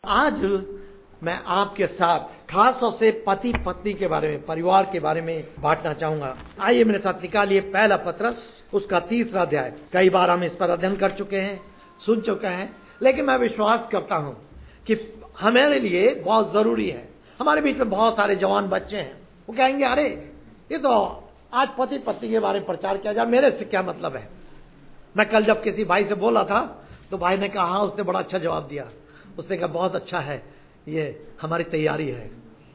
आज मैं आपके साथ खास तौर से पति पत्नी के बारे में, परिवार के बारे में बांटना चाहूंगा। आइए मेरे साथ निकालिए पहला पत्रस, उसका 3 अध्याय। कई बार हम इस पर अध्ययन कर चुके हैं, सुन चुके हैं, लेकिन मैं विश्वास करता हूं कि हमारे लिए बहुत जरूरी है। हमारे बीच में बहुत सारे जवान बच्चे हैं, वो कहेंगे अरे ये तो आज पति पत्नी के बारे में प्रचार किया जाए, मेरे से क्या मतलब है। मैं कल जब किसी भाई से बोला था तो भाई ने कहा, हाँ, उसने बड़ा अच्छा जवाब दिया। उसने कहा बहुत अच्छा है, ये हमारी तैयारी है।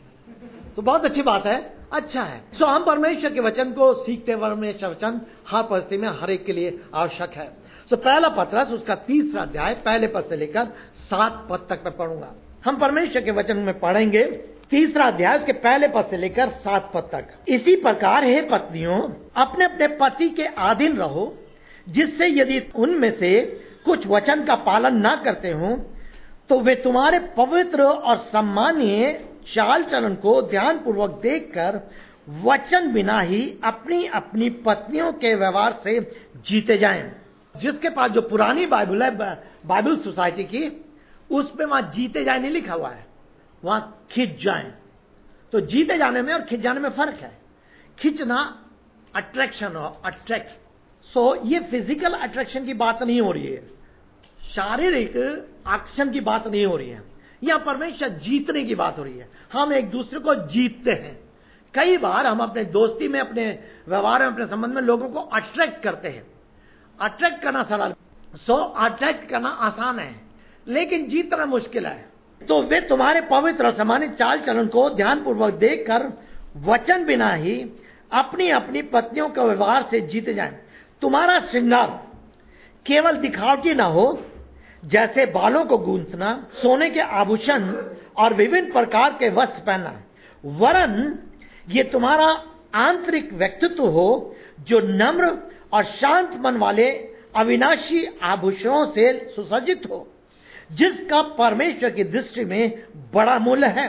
तो बहुत अच्छी बात है, अच्छा है। तो हम परमेश्वर के वचन को सीखते, परमेश्वर वचन हर परिस्थिति में हर एक के लिए आवश्यक है। तो पहला पत्रस, उसका 3 अध्याय, पहले पद से लेकर 7 पद तक मैं पढ़ूंगा। हम परमेश्वर के वचन में पढ़ेंगे 3 अध्याय, उसके पहले पद से लेकर 7 पद तक। इसी प्रकार हे पत्नियों, अपने अपने पति के अधीन रहो, जिससे यदि उनमें से कुछ वचन का पालन न करते हो तो वे तुम्हारे पवित्र और सम्मानीय चाल चलन को ध्यान पूर्वक देखकर वचन बिना ही अपनी अपनी पत्नियों के व्यवहार से जीते जाएं। जिसके पास जो पुरानी बाइबल है, बाइबल सोसाइटी की, उसमें वहां जीते जाए नहीं लिखा हुआ है, वहां खिंच जाएं। तो जीते जाने में और खिंच जाने में फर्क है। खिंचना अट्रैक्शन और अट्रैक्ट, सो ये फिजिकल अट्रैक्शन की बात नहीं हो रही है, शारीरिक एक्शन की बात नहीं हो रही है। यहां परमेश्वर जीतने की बात हो रही है। हम एक दूसरे को जीतते हैं। कई बार हम अपने दोस्ती में, अपने व्यवहार में, अपने संबंध में लोगों को अट्रैक्ट करते हैं। अट्रैक्ट करना सरल, अट्रैक्ट करना आसान है, लेकिन जीतना मुश्किल है। तो वे तुम्हारे पवित्र और सम्मानित चाल चलन को ध्यान पूर्वक देखकर वचन बिना ही अपनी अपनी पत्नियों के व्यवहार से जीते जाएं। तुम्हारा श्रृंगार केवल दिखावटी ना हो, जैसे बालों को गूंथना, सोने के आभूषण और विभिन्न प्रकार के वस्त्र पहनना, वरन ये तुम्हारा आंतरिक व्यक्तित्व हो, जो नम्र और शांत मन वाले अविनाशी आभूषणों से सुसज्जित हो, जिसका परमेश्वर की दृष्टि में बड़ा मूल्य है।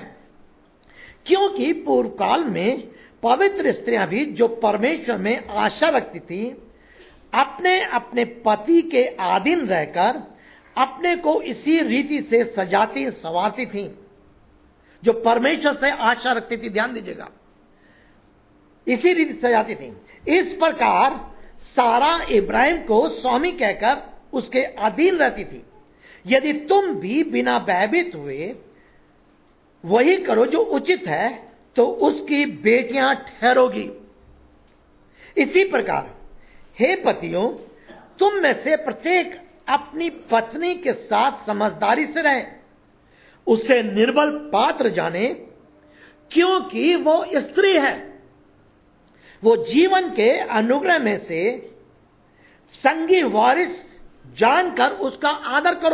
क्योंकि पूर्व काल में पवित्र स्त्रियां भी, जो परमेश्वर में आशा रखती थी, अपने अपने पति के अधीन रहकर अपने को इसी रीति से सजाती संवारती थी, जो परमेश्वर से आशा रखती थी। ध्यान दीजिएगा, इसी रीति सजाती थी। इस प्रकार सारा इब्राहिम को स्वामी कहकर उसके अधीन रहती थी। यदि तुम भी बिना भयभीत हुए वही करो जो उचित है, तो उसकी बेटियां ठहरोगी। इसी प्रकार हे पतियों, तुम में से प्रत्येक अपनी पत्नी के साथ समझदारी से रहे, उसे निर्बल पात्र जाने, क्योंकि वो स्त्री है। वो जीवन के अनुग्रह में से संगी वारिस जानकर उसका आदर करो,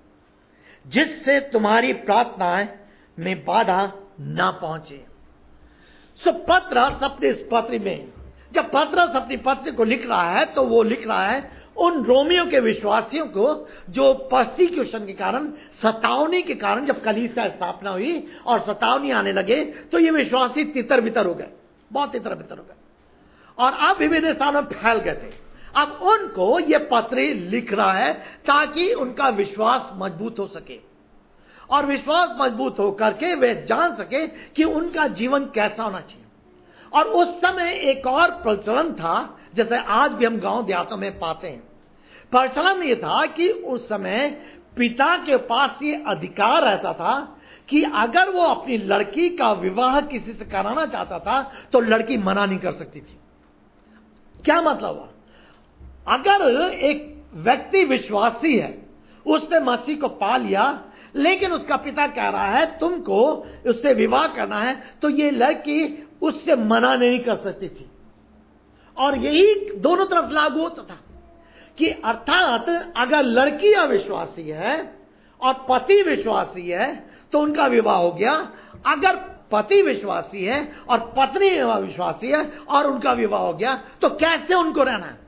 जिससे तुम्हारी प्रार्थनाएं में बाधा ना पहुंचे। सो पत्रस अपनी इस पत्री में, जब पत्रस अपनी पत्री को लिख रहा है, तो वो लिख रहा है उन रोमियों के विश्वासियों को जो परसिक्यूशन के कारण, सतावनी के कारण, जब कलीसिया स्थापना हुई और सतावनी आने लगे, तो ये विश्वासी तितर बितर हो गए, बहुत तितर बितर हो गए, और अब विभिन्न स्थानों में फैल गए थे। अब उनको ये पत्री लिख रहा है ताकि उनका विश्वास मजबूत हो सके, और विश्वास मजबूत होकर के वे जान सके कि उनका जीवन कैसा होना चाहिए। और उस समय एक और प्रचलन था, जैसे आज भी हम गांव देहातों में पाते हैं। प्रचलन ये था कि उस समय पिता के पास ये अधिकार रहता था कि अगर वो अपनी लड़की का विवाह किसी से कराना चाहता था तो लड़की मना नहीं कर सकती थी। क्या मतलब हुआ? अगर एक व्यक्ति विश्वासी है, उसने मसीह को पा लिया, लेकिन उसका पिता कह रहा है तुमको उससे विवाह करना है, तो ये लड़की उससे मना नहीं कर सकती थी। और यही दोनों तरफ लागू होता था कि अर्थात अगर लड़की अविश्वासी है और पति विश्वासी है तो उनका विवाह हो गया। अगर पति विश्वासी है और पत्नी अविश्वासी है और उनका विवाह हो गया, तो कैसे उनको रहना है?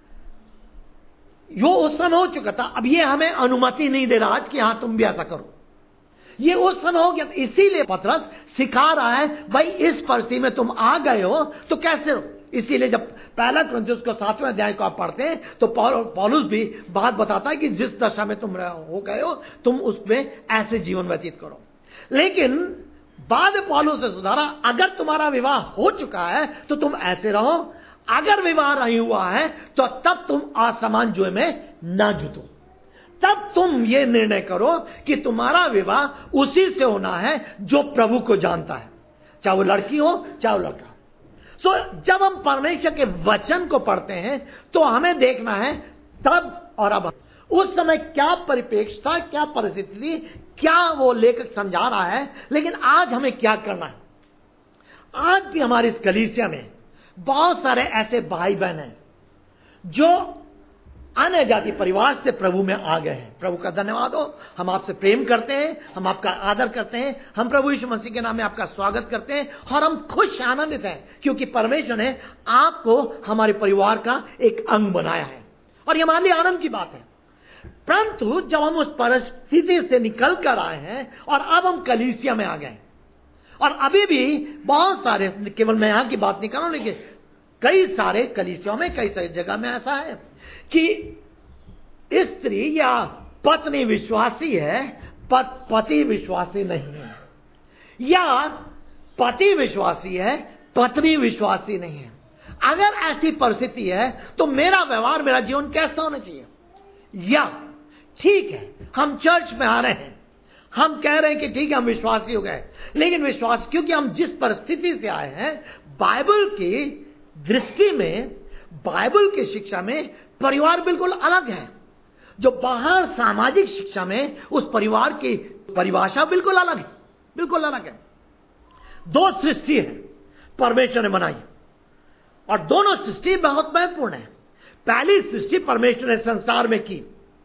यो उस समय हो चुका था। अब ये हमें अनुमति नहीं दे रहा आज कि हां तुम भी ऐसा करो। ये उस समय हो गया। इसीलिए पत्रस सिखा रहा है, भाई इस परिस्थिति में तुम आ गए हो तो कैसे हो। इसीलिए जब पहला कुरिन्थियों को 7वें अध्याय को आप पढ़ते हैं तो पौलुस भी बात बताता है कि जिस दशा में तुम हो गए हो तुम उसमें ऐसे जीवन व्यतीत करो। लेकिन बाद में पौलुस ने सुधारा, अगर तुम्हारा विवाह हो चुका है तो तुम ऐसे रहो, अगर विवाह नहीं हुआ है तो तब तुम असमान जुए में ना जुटो। तब तुम ये निर्णय करो कि तुम्हारा विवाह उसी से होना है जो प्रभु को जानता है, चाहे वो लड़की हो चाहे वो लड़का। सो जब हम परमेश्वर के वचन को पढ़ते हैं तो हमें देखना है तब और अब उस समय क्या परिप्रेक्ष्य था, क्या परिस्थिति थी, क्या वो लेखक समझा रहा है, लेकिन आज हमें क्या करना है। आज भी हमारी इस कलीसिया में बहुत सारे ऐसे भाई बहन हैं जो अन्य जाति परिवार से प्रभु में आ गए हैं। प्रभु का धन्यवाद हो, हम आपसे प्रेम करते हैं, हम आपका आदर करते हैं, हम प्रभु यीशु मसीह के नाम में आपका स्वागत करते हैं और हम खुश आनंदित हैं क्योंकि परमेश्वर ने आपको हमारे परिवार का एक अंग बनाया है और ये हमारे लिए आनंद की बात है। परंतु जब हम उस परिस्थिति से निकल कर आए हैं और अब हम कलीसिया में आ गए और अभी भी बहुत सारे, केवल मैं यहां की बात नहीं कर रहा हूं, लेकिन कई सारे कलीसियाओं में, कई सारी जगह में ऐसा है कि स्त्री या पत्नी विश्वासी है, पति विश्वासी नहीं है, या पति विश्वासी है, पत्नी विश्वासी नहीं है। अगर ऐसी परिस्थिति है तो मेरा व्यवहार, मेरा जीवन कैसा होना चाहिए? या ठीक है, हम चर्च में आ रहे हैं, हम कह रहे हैं कि ठीक है हम विश्वासी हो गए, लेकिन विश्वास, क्योंकि हम जिस परिस्थिति से आए हैं, बाइबल की दृष्टि में, बाइबल की शिक्षा में परिवार बिल्कुल अलग है। जो बाहर सामाजिक शिक्षा में उस परिवार की परिभाषा बिल्कुल अलग है, बिल्कुल अलग है। दो सृष्टि है परमेश्वर ने बनाई और दोनों सृष्टि बहुत महत्वपूर्ण है। पहली सृष्टि परमेश्वर ने संसार में की,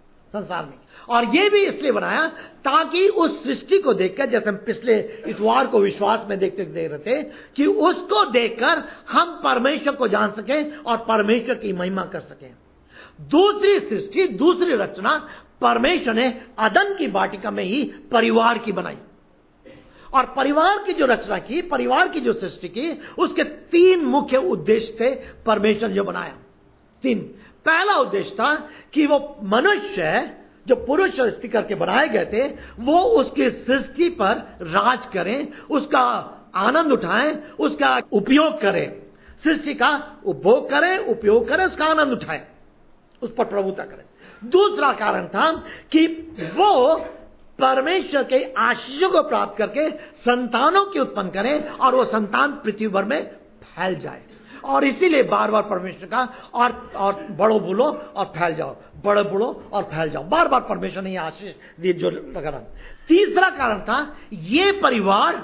और यह भी इसलिए बनाया ताकि उस सृष्टि को देखकर, जैसे हम पिछले इतवार को विश्वास में देखते देख रहे थे, कि उसको देखकर हम परमेश्वर को जान सकें और परमेश्वर की महिमा कर सकें। दूसरी सृष्टि, दूसरी रचना परमेश्वर ने अदन की वाटिका में ही परिवार की बनाई और परिवार की जो रचना की, परिवार की जो सृष्टि की, उसके 3 मुख्य उद्देश्य थे परमेश्वर ने जो बनाया। 3। पहला उद्देश्य था कि वो मनुष्य जो पुरुष और स्त्री करके बनाए गए थे, वो उसकी सृष्टि पर राज करें, उसका आनंद उठाएं, उसका उपयोग करें, सृष्टि का उपभोग करें, उपयोग करें, उसका आनंद उठाएं, उस पर प्रभुता करें। दूसरा कारण था कि वो परमेश्वर के आशीषों को प्राप्त करके संतानों की उत्पन्न करें और वो संतान पृथ्वी भर में फैल जाए। और इसीलिए बार बार परमेश्वर का और बड़ो बोलो और फैल जाओ, बड़े बोलो और फैल जाओ, बार बार परमेश्वर ने आशीष दिए जो लगा रहा। तीसरा कारण था ये परिवार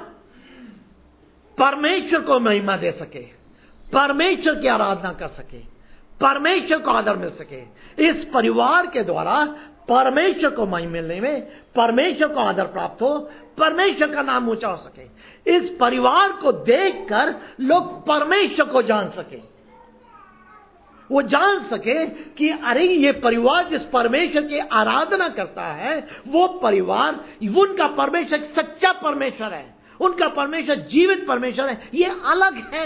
परमेश्वर को महिमा दे सके, परमेश्वर की आराधना कर सके, परमेश्वर को आदर मिल सके। इस परिवार के द्वारा परमेश्वर को महिमा मिलने में, परमेश्वर को आदर प्राप्त हो, परमेश्वर का नाम ऊंचा हो सके। इस परिवार को देखकर लोग परमेश्वर को जान सके, वो जान सके कि अरे ये परिवार जिस परमेश्वर की आराधना करता है, वो परिवार, उनका परमेश्वर सच्चा परमेश्वर है, उनका परमेश्वर जीवित परमेश्वर है, ये अलग है।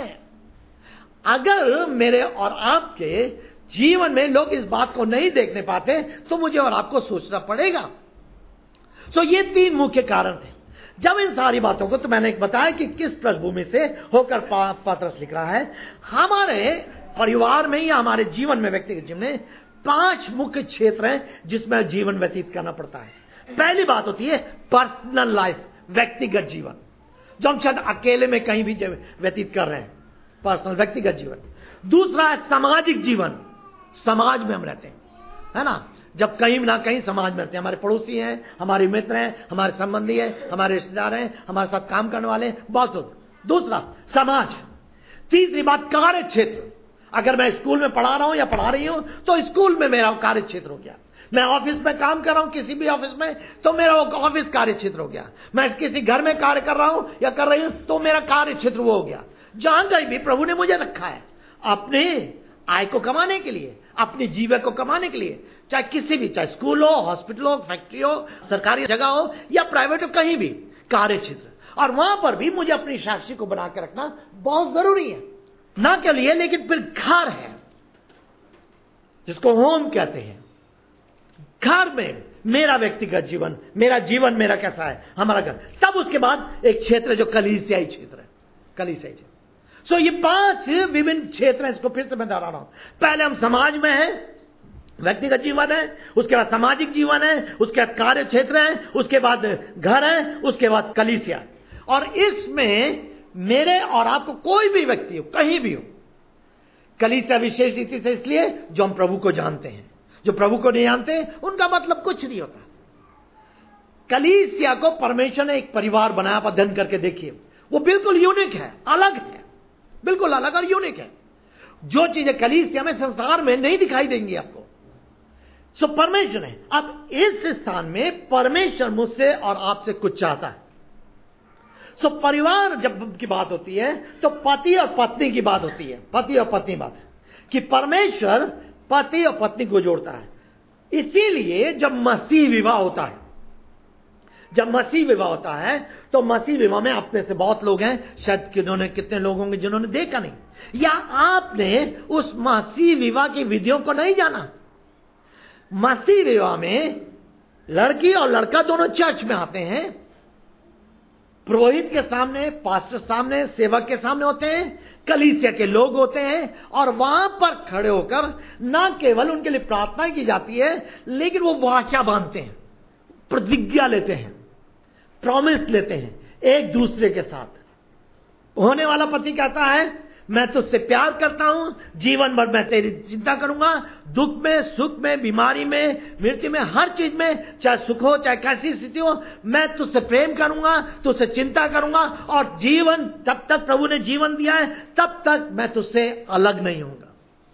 अगर मेरे और आपके जीवन में लोग इस बात को नहीं देखने पाते तो मुझे और आपको सोचना पड़ेगा। सो ये 3 मुख्य कारण थे। जब इन सारी बातों को, तो मैंने बताया कि किस पृष्ठभूमि से होकर पत्रस लिख रहा है। हमारे परिवार में या हमारे जीवन में, व्यक्तिगत जीवन में 5 मुख्य क्षेत्र हैं जिसमें जीवन व्यतीत करना पड़ता है। पहली बात होती है पर्सनल लाइफ, व्यक्तिगत जीवन, जो हम शायद अकेले में कहीं भी व्यतीत कर रहे हैं, पर्सनल व्यक्तिगत जीवन। दूसरा है सामाजिक जीवन, समाज में हम रहते हैं, है ना, जब कहीं ना कहीं समाज में रहते हैं, हमारे पड़ोसी हैं, हमारे मित्र हैं, हमारे संबंधी हैं, हमारे रिश्तेदार हैं, हमारे साथ काम करने वाले हैं, बहुत होते। दूसरा समाज। तीसरी बात कार्य क्षेत्र। अगर मैं स्कूल में पढ़ा रहा हूं या पढ़ा रही हूं तो स्कूल में मेरा कार्य क्षेत्र हो गया। मैं ऑफिस में काम कर रहा हूं, किसी भी ऑफिस में, तो मेरा वो ऑफिस कार्य क्षेत्र हो गया। मैं किसी घर में कार्य कर रहा हूं या कर रही हूं तो मेरा कार्य क्षेत्र वो हो गया। जहां कहीं भी प्रभु ने मुझे रखा है अपने आय को कमाने के लिए, अपनी जीवन को कमाने के लिए, चाहे किसी भी, चाहे स्कूल हो, हॉस्पिटल हो, फैक्ट्री हो, सरकारी जगह हो या प्राइवेट हो, कहीं भी कार्य क्षेत्र, और वहां पर भी मुझे अपनी साक्षी को बना के रखना बहुत जरूरी है। ना के लिए, लेकिन फिर घर है, जिसको होम कहते हैं, घर में मेरा व्यक्तिगत जीवन, मेरा जीवन मेरा कैसा है, हमारा घर। तब उसके बाद एक क्षेत्र जो कलीसियाई क्षेत्र है, कलीसियाई क्षेत्र। सो ये 5 विभिन्न क्षेत्र हैं। इसको फिर से मैं दोहरा रहा हूं। पहले हम समाज में हैं, व्यक्तिगत जीवन है, उसके बाद सामाजिक जीवन है, उसके बाद कार्य क्षेत्र है, उसके बाद घर है, उसके बाद कलीसिया। और इसमें मेरे और आपको कोई भी व्यक्ति हो, कहीं भी हो, कलीसिया विशेष रीति से इसलिए जो हम प्रभु को जानते हैं। जो प्रभु को नहीं जानते उनका मतलब कुछ नहीं होता। कलीसिया को परमेश्वर ने एक परिवार बनाया। आप अध्ययन करके देखिए, वो बिल्कुल यूनिक है, अलग है, बिल्कुल अलग और यूनिक है। जो चीजें कलीसिया में संसार में नहीं दिखाई देंगी आपको। सो परमेश्वर है। अब इस स्थान में परमेश्वर मुझसे और आपसे कुछ चाहता है। सो परिवार जब की बात होती है तो पति और पत्नी की बात होती है। पति और पत्नी बात है कि परमेश्वर पति और पत्नी को जोड़ता है। इसीलिए जब मसीह विवाह होता है, जब मसीह विवाह होता है तो मसीह विवाह में अपने से बहुत लोग हैं, शायद कितने लोग होंगे जिन्होंने देखा नहीं, या आपने उस मसीह विवाह की विधियों को नहीं जाना। मसीह विवाह में लड़की और लड़का दोनों चर्च में आते हैं, पुरोहित के सामने, पास्टर सामने, सेवक के सामने होते हैं, कलीसिया के लोग होते हैं, और वहां पर खड़े होकर न केवल उनके लिए प्रार्थना की जाती है, लेकिन वो वाचा बांधते हैं, प्रतिज्ञा लेते हैं, प्रॉमिस लेते हैं एक दूसरे के साथ। होने वाला पति कहता है मैं तुझसे प्यार करता हूं, जीवन भर मैं तेरी चिंता करूंगा, दुख में, सुख में, बीमारी में, मृत्यु में, हर चीज में, चाहे सुख हो चाहे कैसी स्थिति हो, मैं तुझसे प्रेम करूंगा, तुझसे चिंता करूंगा, और जीवन जब तक प्रभु ने जीवन दिया है तब तक मैं तुझसे अलग नहीं होऊंगा।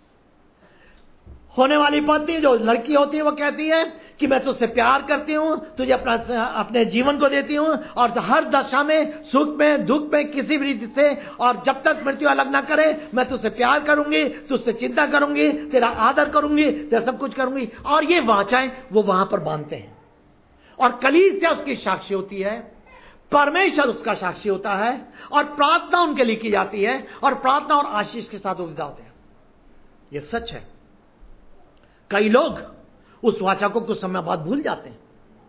होने वाली पत्नी जो लड़की होती है वो कहती है कि मैं तुझसे प्यार करती हूं, तुझे अपने जीवन को देती हूं, और हर दशा में, सुख में, दुख में, किसी भी रीति से, और जब तक मृत्यु अलग ना करे मैं तुझसे प्यार करूंगी, तुझसे चिंता करूंगी, तेरा आदर करूंगी, तेरा सब कुछ करूंगी। और ये वाचाएं वो वहां पर बांधते हैं, और कलीसिया उसकी साक्षी होती है, परमेश्वर उसका साक्षी होता है, और प्रार्थना उनके लिए की जाती है, और प्रार्थना और आशीष के साथ वो विदा होते हैं। ये सच है। कई लोग उस वाचा को कुछ समय बाद भूल जाते हैं।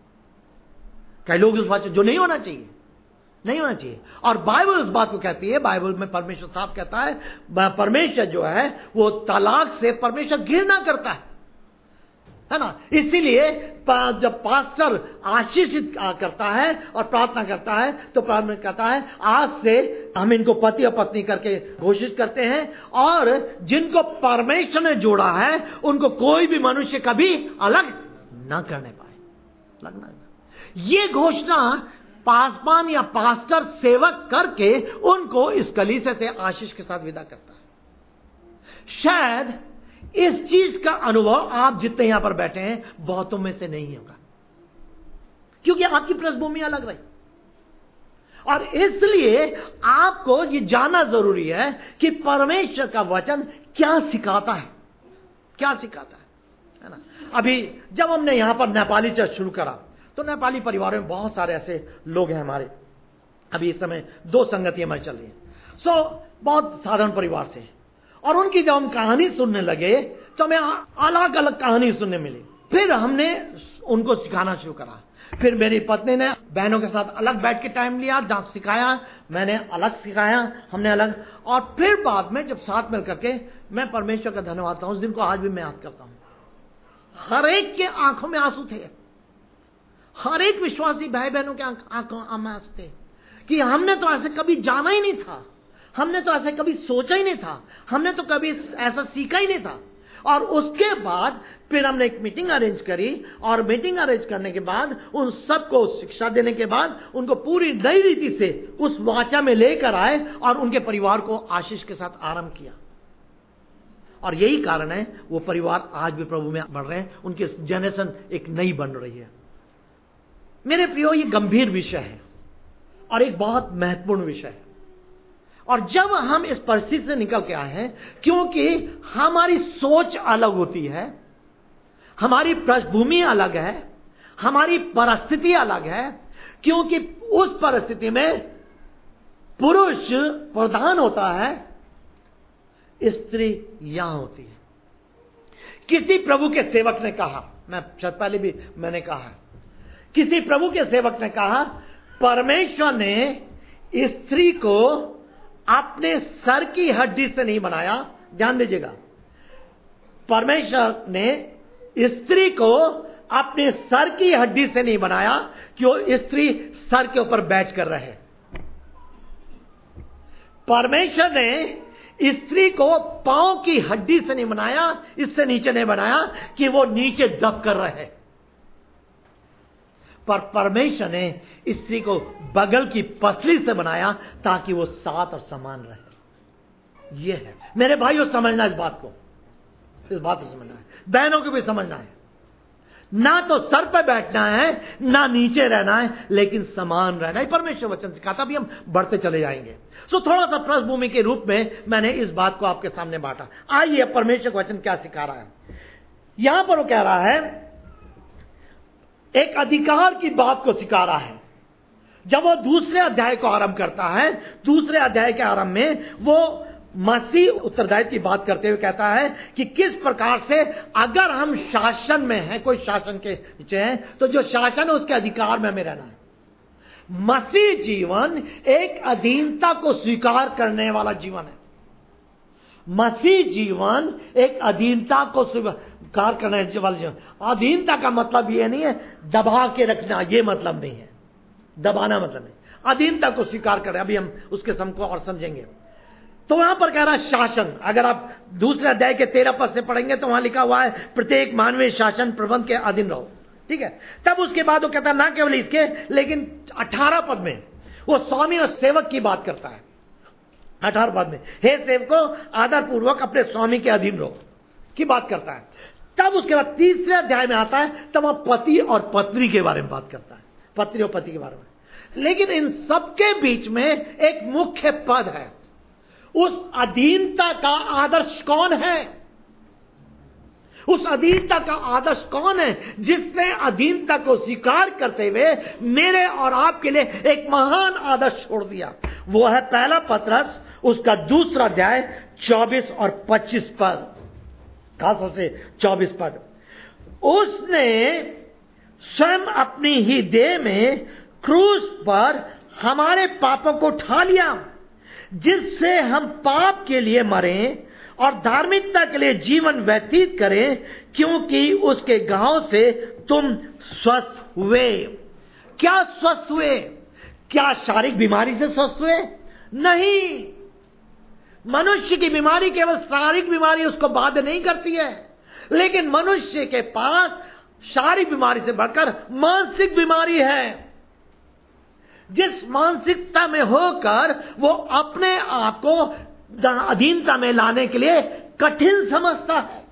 कई लोग उस वाचा, जो नहीं होना चाहिए, नहीं होना चाहिए। और बाइबल इस बात को कहती है, बाइबल में परमेश्वर साफ कहता है, परमेश्वर जो है वो तलाक से परमेश्वर घृणा करता है ना। इसीलिए जब पास्टर आशीषित करता है और प्रार्थना करता है तो परमेश्वर कहता है आज से हम इनको पति और पत्नी करके घोषित करते हैं, और जिनको परमेश्वर ने जोड़ा है उनको कोई भी मनुष्य कभी अलग न करने पाए, लगना। ये घोषणा पासवान या पास्टर सेवक करके उनको इस कलीसिया से आशीष के साथ विदा करता है। शायद इस चीज का अनुभव आप जितने यहां पर बैठे हैं बहुतों में से नहीं होगा, क्योंकि आपकी पृष्ठभूमि अलग रही। और इसलिए आपको ये जानना जरूरी है कि परमेश्वर का वचन क्या सिखाता है, क्या सिखाता है ना। अभी जब हमने यहां पर नेपाली चर्च शुरू करा तो नेपाली परिवारों में बहुत सारे ऐसे लोग हैं हमारे। अभी इस समय 2 संगति हमारी चल रही है। बहुत साधारण परिवार से, और उनकी जब हम कहानी सुनने लगे तो हमें अलग अलग कहानी सुनने मिली। फिर हमने उनको सिखाना शुरू करा। फिर मेरी पत्नी ने बहनों के साथ अलग बैठ के टाइम लिया, डांस सिखाया, मैंने अलग सिखाया, हमने अलग। और फिर बाद में जब साथ मिल करके, मैं परमेश्वर का धन्यवाद करता हूं, उस दिन को आज भी मैं याद करता हूं। हर एक के आंखों में आंसू थे, हर एक विश्वासी भाई बहनों के आंखों में आंसू थे कि हमने तो ऐसे कभी जाना ही नहीं था, हमने तो ऐसे कभी सोचा ही नहीं था, हमने तो कभी ऐसा सीखा ही नहीं था। और उसके बाद फिर हमने एक मीटिंग अरेंज करी, और मीटिंग अरेंज करने के बाद उन सबको शिक्षा देने के बाद उनको पूरी नई रीति से उस वाचा में लेकर आए और उनके परिवार को आशीष के साथ आरंभ किया। और यही कारण है वो परिवार आज भी प्रभु में बढ़ रहे हैं, उनकी जनरेशन एक नई बन रही है। मेरे प्रियो, ये गंभीर विषय है और एक बहुत महत्वपूर्ण विषय है। और जब हम इस परिस्थिति से निकल के आए हैं, क्योंकि हमारी सोच अलग होती है, हमारी पृष्ठभूमि अलग है, हमारी परिस्थिति अलग है, क्योंकि उस परिस्थिति में पुरुष प्रधान होता है, स्त्री यहां होती है। किसी प्रभु के सेवक ने कहा, मैं शायद पहले भी मैंने कहा है, किसी प्रभु के सेवक ने कहा, परमेश्वर ने स्त्री को अपने सर की हड्डी से नहीं बनाया। ध्यान दीजिएगा, परमेश्वर ने स्त्री को अपने सर की हड्डी से नहीं बनाया कि वो स्त्री सर के ऊपर बैठ कर रहे। परमेश्वर ने स्त्री को पांव की हड्डी से नहीं बनाया, इससे नीचे नहीं बनाया कि वो नीचे दब कर रहे, पर परमेश्वर ने स्त्री को बगल की पसली से बनाया ताकि वो साथ और समान रहे। ये है मेरे भाइयों, समझना इस बात को, इस बात को समझना है, बहनों को भी समझना है। ना तो सर पे बैठना है, ना नीचे रहना है, लेकिन समान रहना है। परमेश्वर वचन सिखाता, भी हम बढ़ते चले जाएंगे। सो थोड़ा सा पृष्ठभूमि के रूप में मैंने इस बात को आपके सामने बांटा। आइए परमेश्वर का वचन क्या सिखा रहा है। यहां पर वो कह रहा है, एक अधिकार की बात को सिखा रहा है। जब वो दूसरे अध्याय को आरंभ करता है, दूसरे अध्याय के आरंभ में वो मसीह उत्तरदायित्व की बात करते हुए कहता है कि किस प्रकार से अगर हम शासन में हैं, कोई शासन के नीचे है, तो जो शासन है उसके अधिकार में हमें रहना है। मसीह जीवन एक अधीनता को स्वीकार करने वाला जीवन है। मसीह जीवन एक अधीनता को स्वीकार करने वाला जीवन। अधीनता का मतलब यह नहीं है दबा के रखना, यह मतलब नहीं है, दबाना मतलब नहीं। अधीनता को स्वीकार करें, अभी हम उसके सम को और समझेंगे। तो वहां पर कह रहा है शासन। अगर आप दूसरे अध्याय के 13 पद से पढ़ेंगे तो वहां लिखा हुआ है प्रत्येक मानवीय शासन प्रबंध के अधीन रहो। ठीक है, तब उसके बाद वो कहता है ना केवल इसके, लेकिन 18 पद में वो स्वामी और सेवक की बात करता है। 18 पद में, हे सेवको आदर पूर्वक अपने स्वामी के अधीन रहो की बात करता है। तब उसके बाद तीसरे अध्याय में आता है, तब वह पति और पत्नी के बारे में बात करता है, पत्नी और पति के बारे में। लेकिन इन सबके बीच में एक मुख्य पद है। उस अधीनता का आदर्श कौन है? उस अधीनता का आदर्श कौन है जिसने अधीनता को स्वीकार करते हुए मेरे और आपके लिए एक महान आदर्श छोड़ दिया? वो है पहला पत्रस, उसका दूसरा अध्याय 24 और 25 पद, खासतौर से 24 पद। उसने स्वयं अपनी ही देह में क्रूस पर हमारे पापों को उठा लिया, जिससे हम पाप के लिए मरें और धार्मिकता के लिए जीवन व्यतीत करें, क्योंकि उसके घाव से तुम स्वस्थ हुए। क्या स्वस्थ हुए? क्या शारीरिक बीमारी से स्वस्थ हुए? नहीं। मनुष्य की बीमारी केवल शारीरिक बीमारी उसको बाध्य नहीं करती है, लेकिन मनुष्य के पास शारीरिक बीमारी से बढ़कर मानसिक बीमारी है। जिस मानसिकता में होकर वो अपने आप को अधीनता में लाने के लिए कठिन समझता है,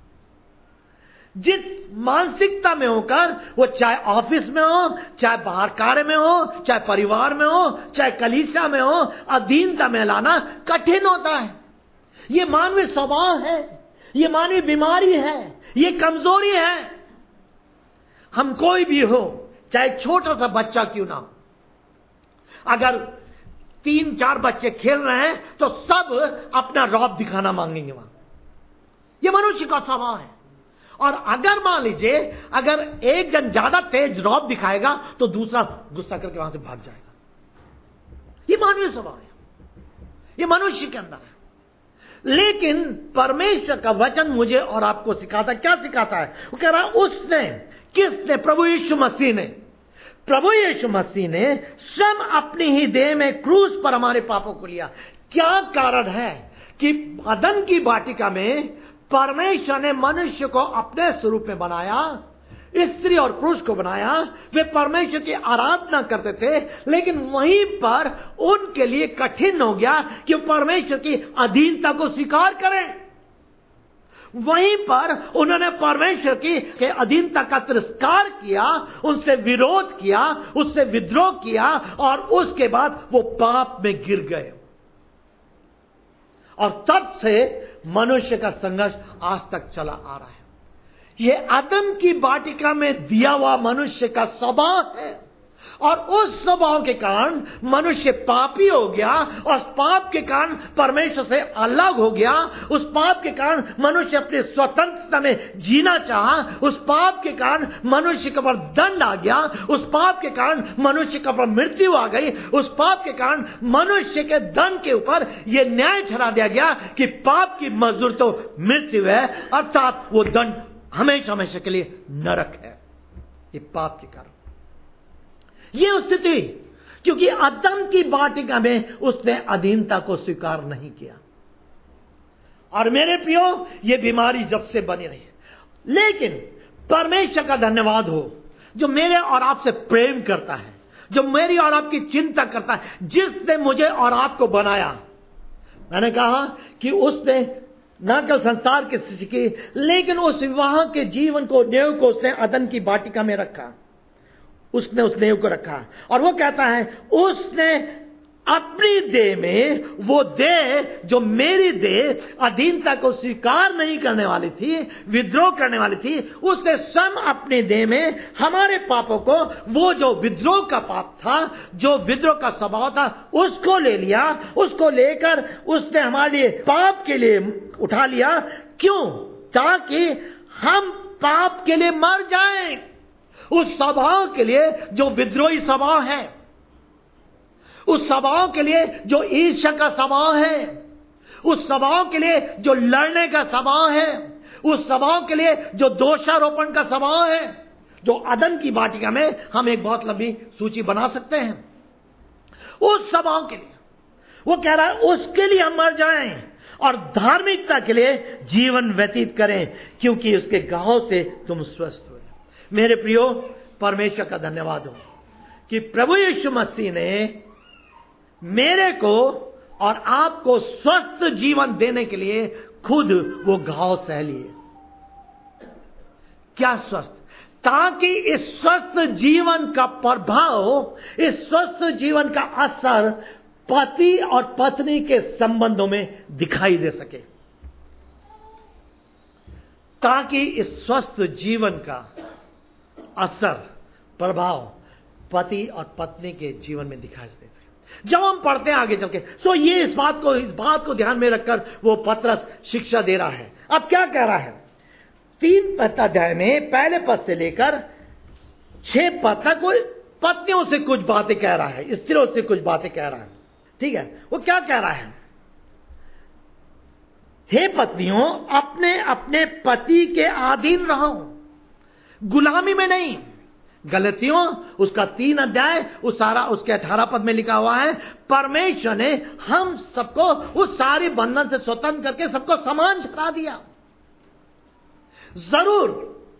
जिस मानसिकता में होकर वो चाहे ऑफिस में हो, चाहे बाहर कार्य में हो, चाहे परिवार में हो, चाहे कलीसिया में हो, अधीनता में लाना कठिन होता है। ये मानवीय स्वभाव है, ये मानवीय बीमारी है, ये कमजोरी है। हम कोई भी हो, चाहे छोटा सा बच्चा क्यों ना हो, अगर 3-4 बच्चे खेल रहे हैं तो सब अपना रौब दिखाना मांगेंगे वहां। यह मनुष्य का स्वभाव है। और अगर मान लीजिए अगर एक जन ज्यादा तेज रौब दिखाएगा तो दूसरा गुस्सा करके वहां से भाग जाएगा। यह मानवीय स्वभाव है, यह मनुष्य के अंदर है। लेकिन परमेश्वर का वचन मुझे और आपको सिखाता, क्या सिखाता है? वो कह रहा है उसने, किसने? प्रभु यीशु मसीह ने। प्रभु यीशु मसीह ने स्वयं अपनी ही देह में क्रूस पर हमारे पापों को लिया। क्या कारण है कि अदन की वाटिका में परमेश्वर ने मनुष्य को अपने स्वरूप में बनाया, स्त्री और पुरुष को बनाया। वे परमेश्वर की आराधना करते थे, लेकिन वहीं पर उनके लिए कठिन हो गया कि परमेश्वर की अधीनता को स्वीकार करें। वहीं पर उन्होंने परमेश्वर की अधीनता का तिरस्कार किया, उनसे विरोध किया, उससे विद्रोह किया, और उसके बाद वो पाप में गिर गए। और तब से मनुष्य का संघर्ष आज तक चला आ रहा है। यह अदन की वाटिका में दिया हुआ मनुष्य का स्वभाव है। और उस स्वभाव के कारण मनुष्य पापी हो गया, और पाप के कारण परमेश्वर से अलग हो गया। उस पाप के कारण मनुष्य अपनी स्वतंत्रता में जीना चाहा। उस पाप के कारण मनुष्य के ऊपर दंड आ गया। उस पाप के कारण मनुष्य के ऊपर मृत्यु आ गई। उस पाप के कारण मनुष्य के दंड के ऊपर यह न्याय ठहरा दिया गया कि पाप की मजदूर तो मृत्यु है, अर्थात वो दंड हमेशा हमेशा के लिए नरक है। ये पाप के कारण ये स्थिति, क्योंकि अदम की वाटिका में उसने अधीनता को स्वीकार नहीं किया। और मेरे प्रियो, ये बीमारी जब से बनी रही है। लेकिन परमेश्वर का धन्यवाद हो जो मेरे और आपसे प्रेम करता है, जो मेरी और आपकी चिंता करता है, जिसने मुझे और आपको बनाया। मैंने कहा कि उसने न केवल संसार की सृष्टि की, लेकिन उस विवाह के जीवन को, नेव को उसने अदन की वाटिका में रखा। उसने उस नेव को रखा, और वो कहता है उसने अपनी देह में, वो देह जो मेरी देह अधीनता को स्वीकार नहीं करने वाली थी, विद्रोह करने वाली थी, उसने स्वयं अपने देह में हमारे पापों को, वो जो विद्रोह का पाप था, जो विद्रोह का स्वभाव था, उसको ले लिया। उसको लेकर उसने हमारे लिए पाप के लिए उठा लिया। क्यों? ताकि हम पाप के लिए मर जाएं, उस स्वभाव के लिए जो विद्रोही स्वभाव है, उस स्वभाव के लिए जो ईर्ष्या का स्वभाव है, उस स्वभाव के लिए जो लड़ने का स्वभाव है, उस स्वभाव के लिए जो दोषारोपण का स्वभाव है, जो अदन की वाटिका में हम एक बहुत लंबी सूची बना सकते हैं। उस स्वभाव के लिए वो कह रहा है उसके लिए हम मर जाएं और धार्मिकता के लिए जीवन व्यतीत करें, क्योंकि उसके घाव से तुम स्वस्थ हुए। मेरे प्रियो, परमेश्वर का धन्यवाद हो कि प्रभु यीशु मसीह ने मेरे को और आपको स्वस्थ जीवन देने के लिए खुद वो घाव सह लिए। क्या स्वस्थ? ताकि इस स्वस्थ जीवन का प्रभाव, इस स्वस्थ जीवन का असर पति और पत्नी के संबंधों में दिखाई दे सके, ताकि इस स्वस्थ जीवन का असर, प्रभाव पति और पत्नी के जीवन में दिखाई दे सके। जब हम पढ़ते हैं आगे चल के, सो ये इस बात को ध्यान में रखकर वो पतरस शिक्षा दे रहा है। अब क्या कह रहा है? 3 अध्याय में पहले पद से लेकर 6 पद तक वो पत्नियों से कुछ बातें कह रहा है, स्त्रियों से कुछ बातें कह रहा है। ठीक है, वो क्या कह रहा है? हे पत्नियों, अपने अपने पति के अधीन रहो, गुलामी में नहीं। गलतियों उसका 3 अध्याय उसके 18 पद में लिखा हुआ है, परमेश्वर ने हम सबको उस सारे बंधन से स्वतंत्र करके सबको समान ठहरा दिया। जरूर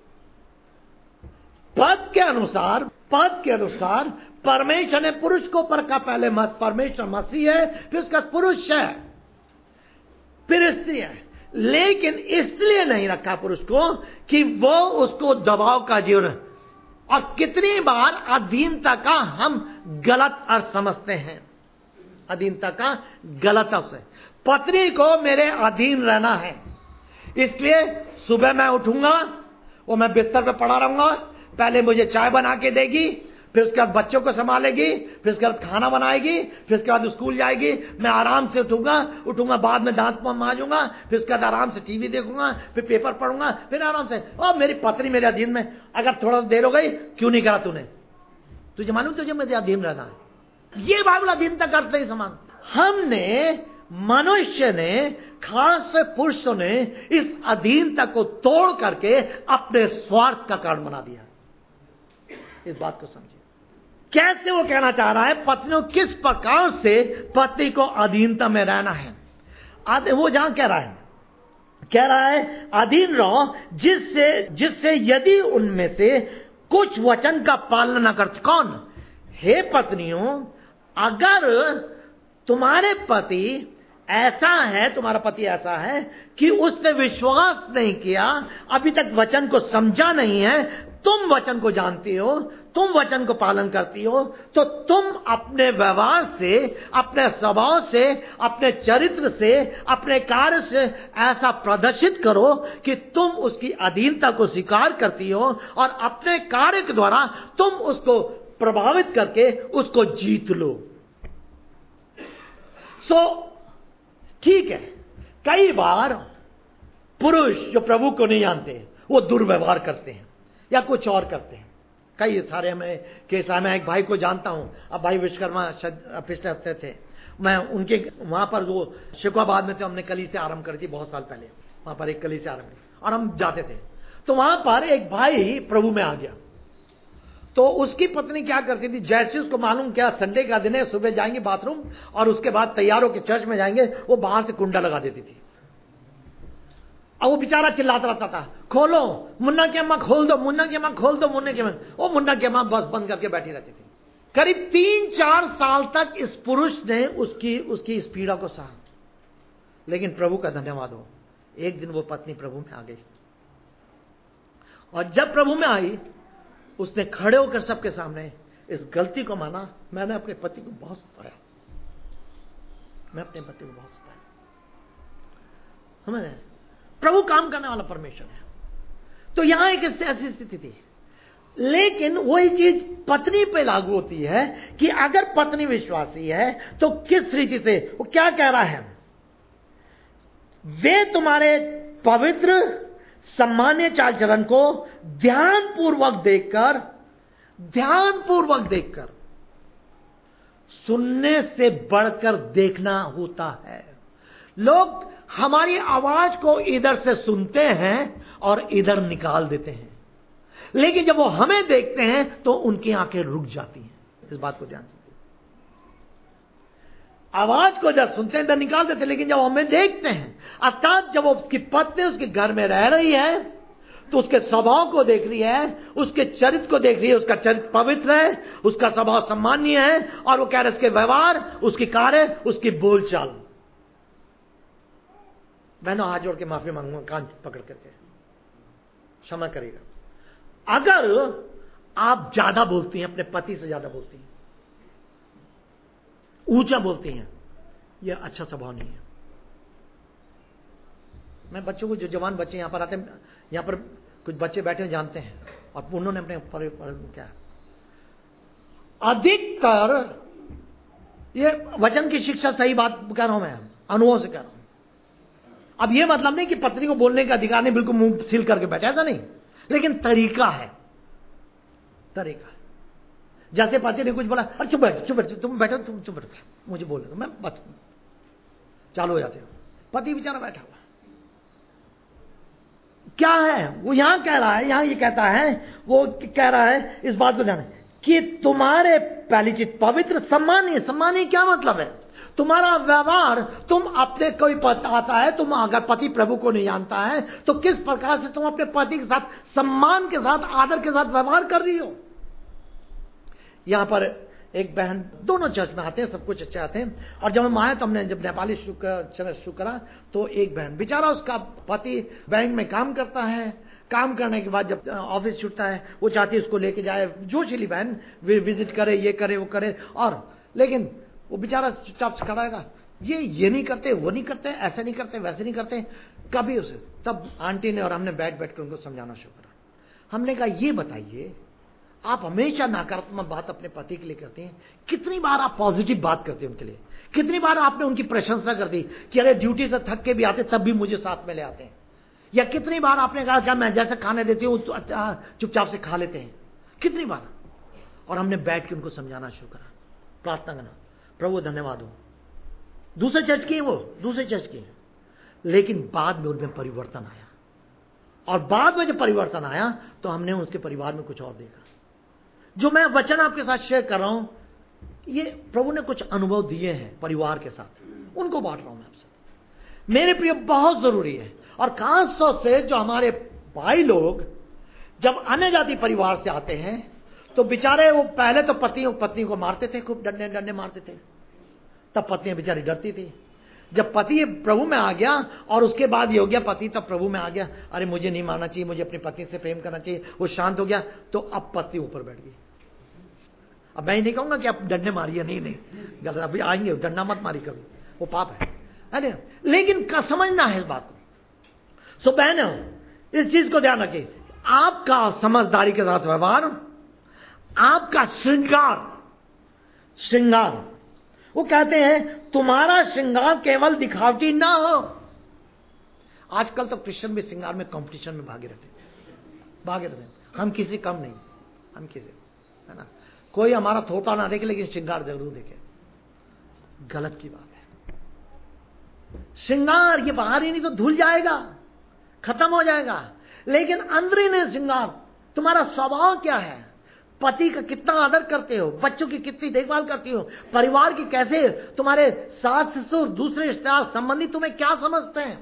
पद के अनुसार परमेश्वर ने पुरुष को परखा। पहले परमेश्वर मसीह है, फिर उसका पुरुष है, फिर स्त्री है। लेकिन इसलिए नहीं रखा पुरुष को कि वो उसको दबाव का जीवन। और कितनी बार अधीनता का हम गलत अर्थ समझते हैं। अधीनता का गलत अर्थ है, पत्नी को मेरे अधीन रहना है, इसलिए सुबह मैं उठूंगा, वो मैं बिस्तर पे पड़ा रहूंगा, पहले मुझे चाय बना के देगी, फिर उसके बाद बच्चों को संभालेगी, फिर उसके बाद खाना बनाएगी, फिर उसके बाद स्कूल जाएगी, मैं आराम से उठूंगा, बाद में दांत मांजूंगा, फिर उसके बाद आराम से टीवी देखूंगा, फिर पेपर पढ़ूंगा, फिर आराम से। और मेरी पत्नी मेरे अधीन में। अगर थोड़ा देर हो गई, क्यों नहीं करा तूने? तुझे मालूम तुझे मेरे अधीन रहना है। ये बाइबल अधीनता करते ही समान। हमने, मनुष्य ने, खास पुरुषों ने इस अधीनता को तोड़ करके अपने स्वार्थ का कारण बना दिया। इस बात को समझिए। कैसे वो कहना चाह रहा है पत्नियों किस प्रकार से पति को अधीनता में रहना है। वो जहां कह रहा है अधीन रहो, जिससे यदि उनमें से कुछ वचन का पालन न करते। कौन? हे पत्नियों, अगर तुम्हारे पति ऐसा है, तुम्हारा पति ऐसा है कि उसने विश्वास नहीं किया, अभी तक वचन को समझा नहीं है, तुम वचन को जानती हो, तुम वचन को पालन करती हो, तो तुम अपने व्यवहार से, अपने स्वभाव से, अपने चरित्र से, अपने कार्य से ऐसा प्रदर्शित करो कि तुम उसकी अधीनता को स्वीकार करती हो और अपने कार्य के द्वारा तुम उसको प्रभावित करके उसको जीत लो। ठीक है, कई बार पुरुष जो प्रभु को नहीं जानते वो दुर्व्यवहार करते हैं या कुछ और करते हैं। कई सारे में केस है। मैं एक भाई को जानता हूं, अब भाई विश्वकर्मा पिछले हफ्ते थे, मैं उनके वहां पर जो शिकोहाबाद में थे, हमने कलीसिया आरंभ करी थी बहुत साल पहले, वहां पर एक कलीसिया आरंभ की और हम जाते थे। तो वहां पर एक भाई प्रभु में आ गया, तो उसकी पत्नी क्या करती थी, जैसे उसको मालूम क्या संडे का दिन है, सुबह जाएंगे बाथरूम और उसके बाद तैयार होकर चर्च में जाएंगे, वो बाहर से कुंडा लगा देती थी। अब वो बेचारा चिल्लाता रहता था, खोलो मुन्ना की अम्मा, खोल दो मुन्ना की अम्मा, खोल दो मुन्ना की अम्मा। वो मुन्ना की अम्मा बस बंद करके बैठी रहती थी। करीब 3-4 साल तक इस पुरुष ने उसकी इस पीड़ा को सहा। लेकिन प्रभु का धन्यवाद हो, एक दिन वो पत्नी प्रभु में आ गई, और जब प्रभु में आई उसने खड़े होकर सबके सामने इस गलती को माना, मैंने अपने पति को बहुत सताया, मैं अपने पति को बहुत सताया। समझ, प्रभु काम करने वाला परमेश्वर है। तो यहां एक ऐसी स्थिति थी, लेकिन वही चीज पत्नी पे लागू होती है कि अगर पत्नी विश्वासी है तो किस रीति से, वो क्या कह रहा है, वे तुम्हारे पवित्र सम्मान्य चाल चलन को ध्यानपूर्वक देखकर सुनने से बढ़कर देखना होता है। लोग हमारी आवाज को इधर से सुनते हैं और इधर निकाल देते हैं, लेकिन जब वो हमें देखते हैं तो उनकी आंखें रुक जाती हैं। इस बात को ध्यान से, आवाज को जब सुनते हैं इधर निकाल देते हैं, लेकिन जब हमें देखते हैं, अर्थात जब वो उसकी पत्नी उसके घर में रह रही है तो उसके स्वभाव को देख रही है, उसके चरित्र को देख रही है, उसका चरित्र पवित्र है, उसका स्वभाव सम्मानीय है, और वो कह रहे उसके व्यवहार, उसकी कार्य, उसकी बोलचाल। बहनों हाथ जोड़ के माफी मांगूंगा, कान पकड़ करके क्षमा करेगा। अगर आप ज्यादा बोलती हैं, अपने पति से ज्यादा बोलती हैं, ऊंचा बोलती हैं, यह अच्छा स्वभाव नहीं है। मैं बच्चों को, जो जवान बच्चे यहां पर आते हैं, यहां पर कुछ बच्चे बैठे हैं जानते हैं, और उन्होंने अपने क्या अधिकतर, ये वचन की शिक्षा सही बात कह रहा हूं, मैं अनुभव से कह रहा हूं। अब यह मतलब नहीं कि पत्नी को बोलने का अधिकार नहीं, बिल्कुल मुंह सील करके बैठे, ऐसा नहीं, लेकिन तरीका है, तरीका। जैसे पति ने कुछ बोला, अरे चुप बैठ, तुम बैठो, तुम चुप बैठो, मुझे बोल दो, मैं बस चालू हो जाते हो। पति बेचारा बैठा हुआ क्या है, वो यहां कह रहा है, यहां ये कहता है, वो कह रहा है, इस बात को ध्यान कि तुम्हारे पहली चीज पवित्र सम्मानीय। सम्मानीय क्या मतलब है, तुम्हारा व्यवहार, तुम अपने कोई पता आता है, तुम अगर पति प्रभु को नहीं जानता है तो किस प्रकार से तुम अपने पति के साथ सम्मान के साथ, आदर के साथ व्यवहार कर रही हो। यहां पर एक बहन, दोनों चर्च में आते हैं, सब कुछ अच्छे आते हैं, और जब हम आए तो हमने जब नेपाली शुरू करा तो एक बहन, बेचारा उसका पति बैंक में काम करता है, काम करने के बाद जब ऑफिस छूटता है वो चाहती है उसको लेके जाए, जोशीली बहन विजिट करे, ये करे वो करे, और लेकिन वो बेचारा चुपचाप से खड़ा रहेगा, ये नहीं करते, वो नहीं करते, ऐसे नहीं करते, वैसे नहीं करते, कभी उसे। तब आंटी ने और हमने बैठ कर उनको समझाना शुरू करा। हमने कहा ये बताइए, आप हमेशा नकारात्मक बात अपने पति के लिए करते हैं, कितनी बार आप पॉजिटिव बात करते हैं उनके लिए, कितनी बार आपने उनकी प्रशंसा कर दी कि अरे ड्यूटी से थक के भी आते तब भी मुझे साथ में ले आते हैं, या कितनी बार आपने कहा क्या मैं जैसे खाने देती हूं तो चुपचाप से खा लेते हैं, कितनी बार। और हमने बैठ के उनको समझाना शुरू करा, प्रार्थना करना, प्रभु धन्यवाद हो। दूसरे चर्च की वो, दूसरे चर्च की, लेकिन बाद में उनमें परिवर्तन आया, और बाद में जब परिवर्तन आया तो हमने उसके परिवार में कुछ और देखा। जो मैं वचन आपके साथ शेयर कर रहा हूं, ये प्रभु ने कुछ अनुभव दिए हैं परिवार के साथ, उनको बांट रहा हूं मैं आपसे। मेरे प्रिय, बहुत जरूरी है, और खास तौर से जो हमारे भाई लोग जब अन्य जाति परिवार से आते हैं तो बेचारे वो पहले तो पत्नी को मारते थे, खूब डंडे मारते थे, तब पत्नी बेचारी डरती थी। जब पति प्रभु में आ गया और उसके बाद ये हो गया, पति तब प्रभु में आ गया, अरे मुझे नहीं मारना चाहिए, मुझे अपनी पत्नी से प्रेम करना चाहिए, वो शांत हो गया, तो अब पत्नी ऊपर बैठ गई। अब मैं नहीं कहूंगा कि आप डंडे मारिए, नहीं, गलत, अभी आएंगे, डंडा मत मारी कभी, वो पाप है, अरे लेकिन समझना है इस बात को। सो बहनों, इस चीज को ध्यान रखिए, आपका समझदारी के साथ व्यवहार, आपका श्रृंगार, श्रृंगार, वो कहते हैं तुम्हारा श्रृंगार केवल दिखावटी ना हो। आजकल तो क्रिश्चियन भी श्रृंगार में कंपटीशन में भागे रहते हैं। हम किसी कम नहीं, हम किसी, है ना, कोई हमारा थोटा ना देखे लेकिन श्रृंगार जरूर देखे। गलत की बात है। श्रृंगार ये बाहर ही नहीं तो धुल जाएगा, खत्म हो जाएगा, लेकिन अंदरूनी श्रृंगार, तुम्हारा स्वभाव क्या है, पति का कितना आदर करते हो, बच्चों की कितनी देखभाल करती हो, परिवार की कैसे, तुम्हारे सास ससुर दूसरे रिश्तेदार संबंधी तुम्हें क्या समझते हैं।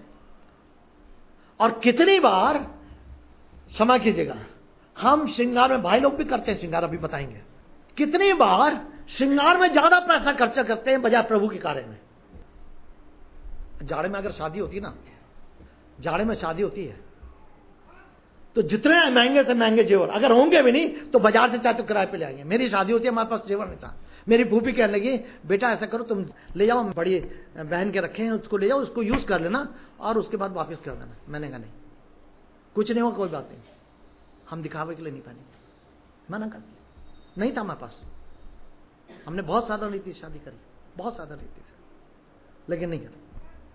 और कितनी बार, क्षमा कीजिएगा, हम श्रृंगार में, भाई लोग भी करते हैं श्रृंगार, अभी बताएंगे, कितनी बार श्रृंगार में ज्यादा पैसा खर्चा करते हैं बजाय प्रभु के कार्य में। जाड़े में अगर शादी होती ना, जाड़े में शादी होती है तो जितने महंगे से महंगे जेवर अगर होंगे भी नहीं तो बाजार से चाहे तो किराए पे ले आएंगे। मेरी शादी होती है, हमारे पास जेवर नहीं था, मेरी फूफी कहने लगी बेटा ऐसा करो तुम ले जाओ, बड़ी बहन के रखे हैं उसको ले जाओ, उसको यूज कर लेना और उसके बाद वापस कर देना। मैंने कहा नहीं, कुछ नहीं होगा, कोई बात नहीं, हम दिखावे के लिए नहीं पहनेंगे। मना कर दिया, नहीं था हमारे पास। हमने बहुत सादा रीति शादी करी, बहुत सादा रीति से, लेकिन नहीं करी।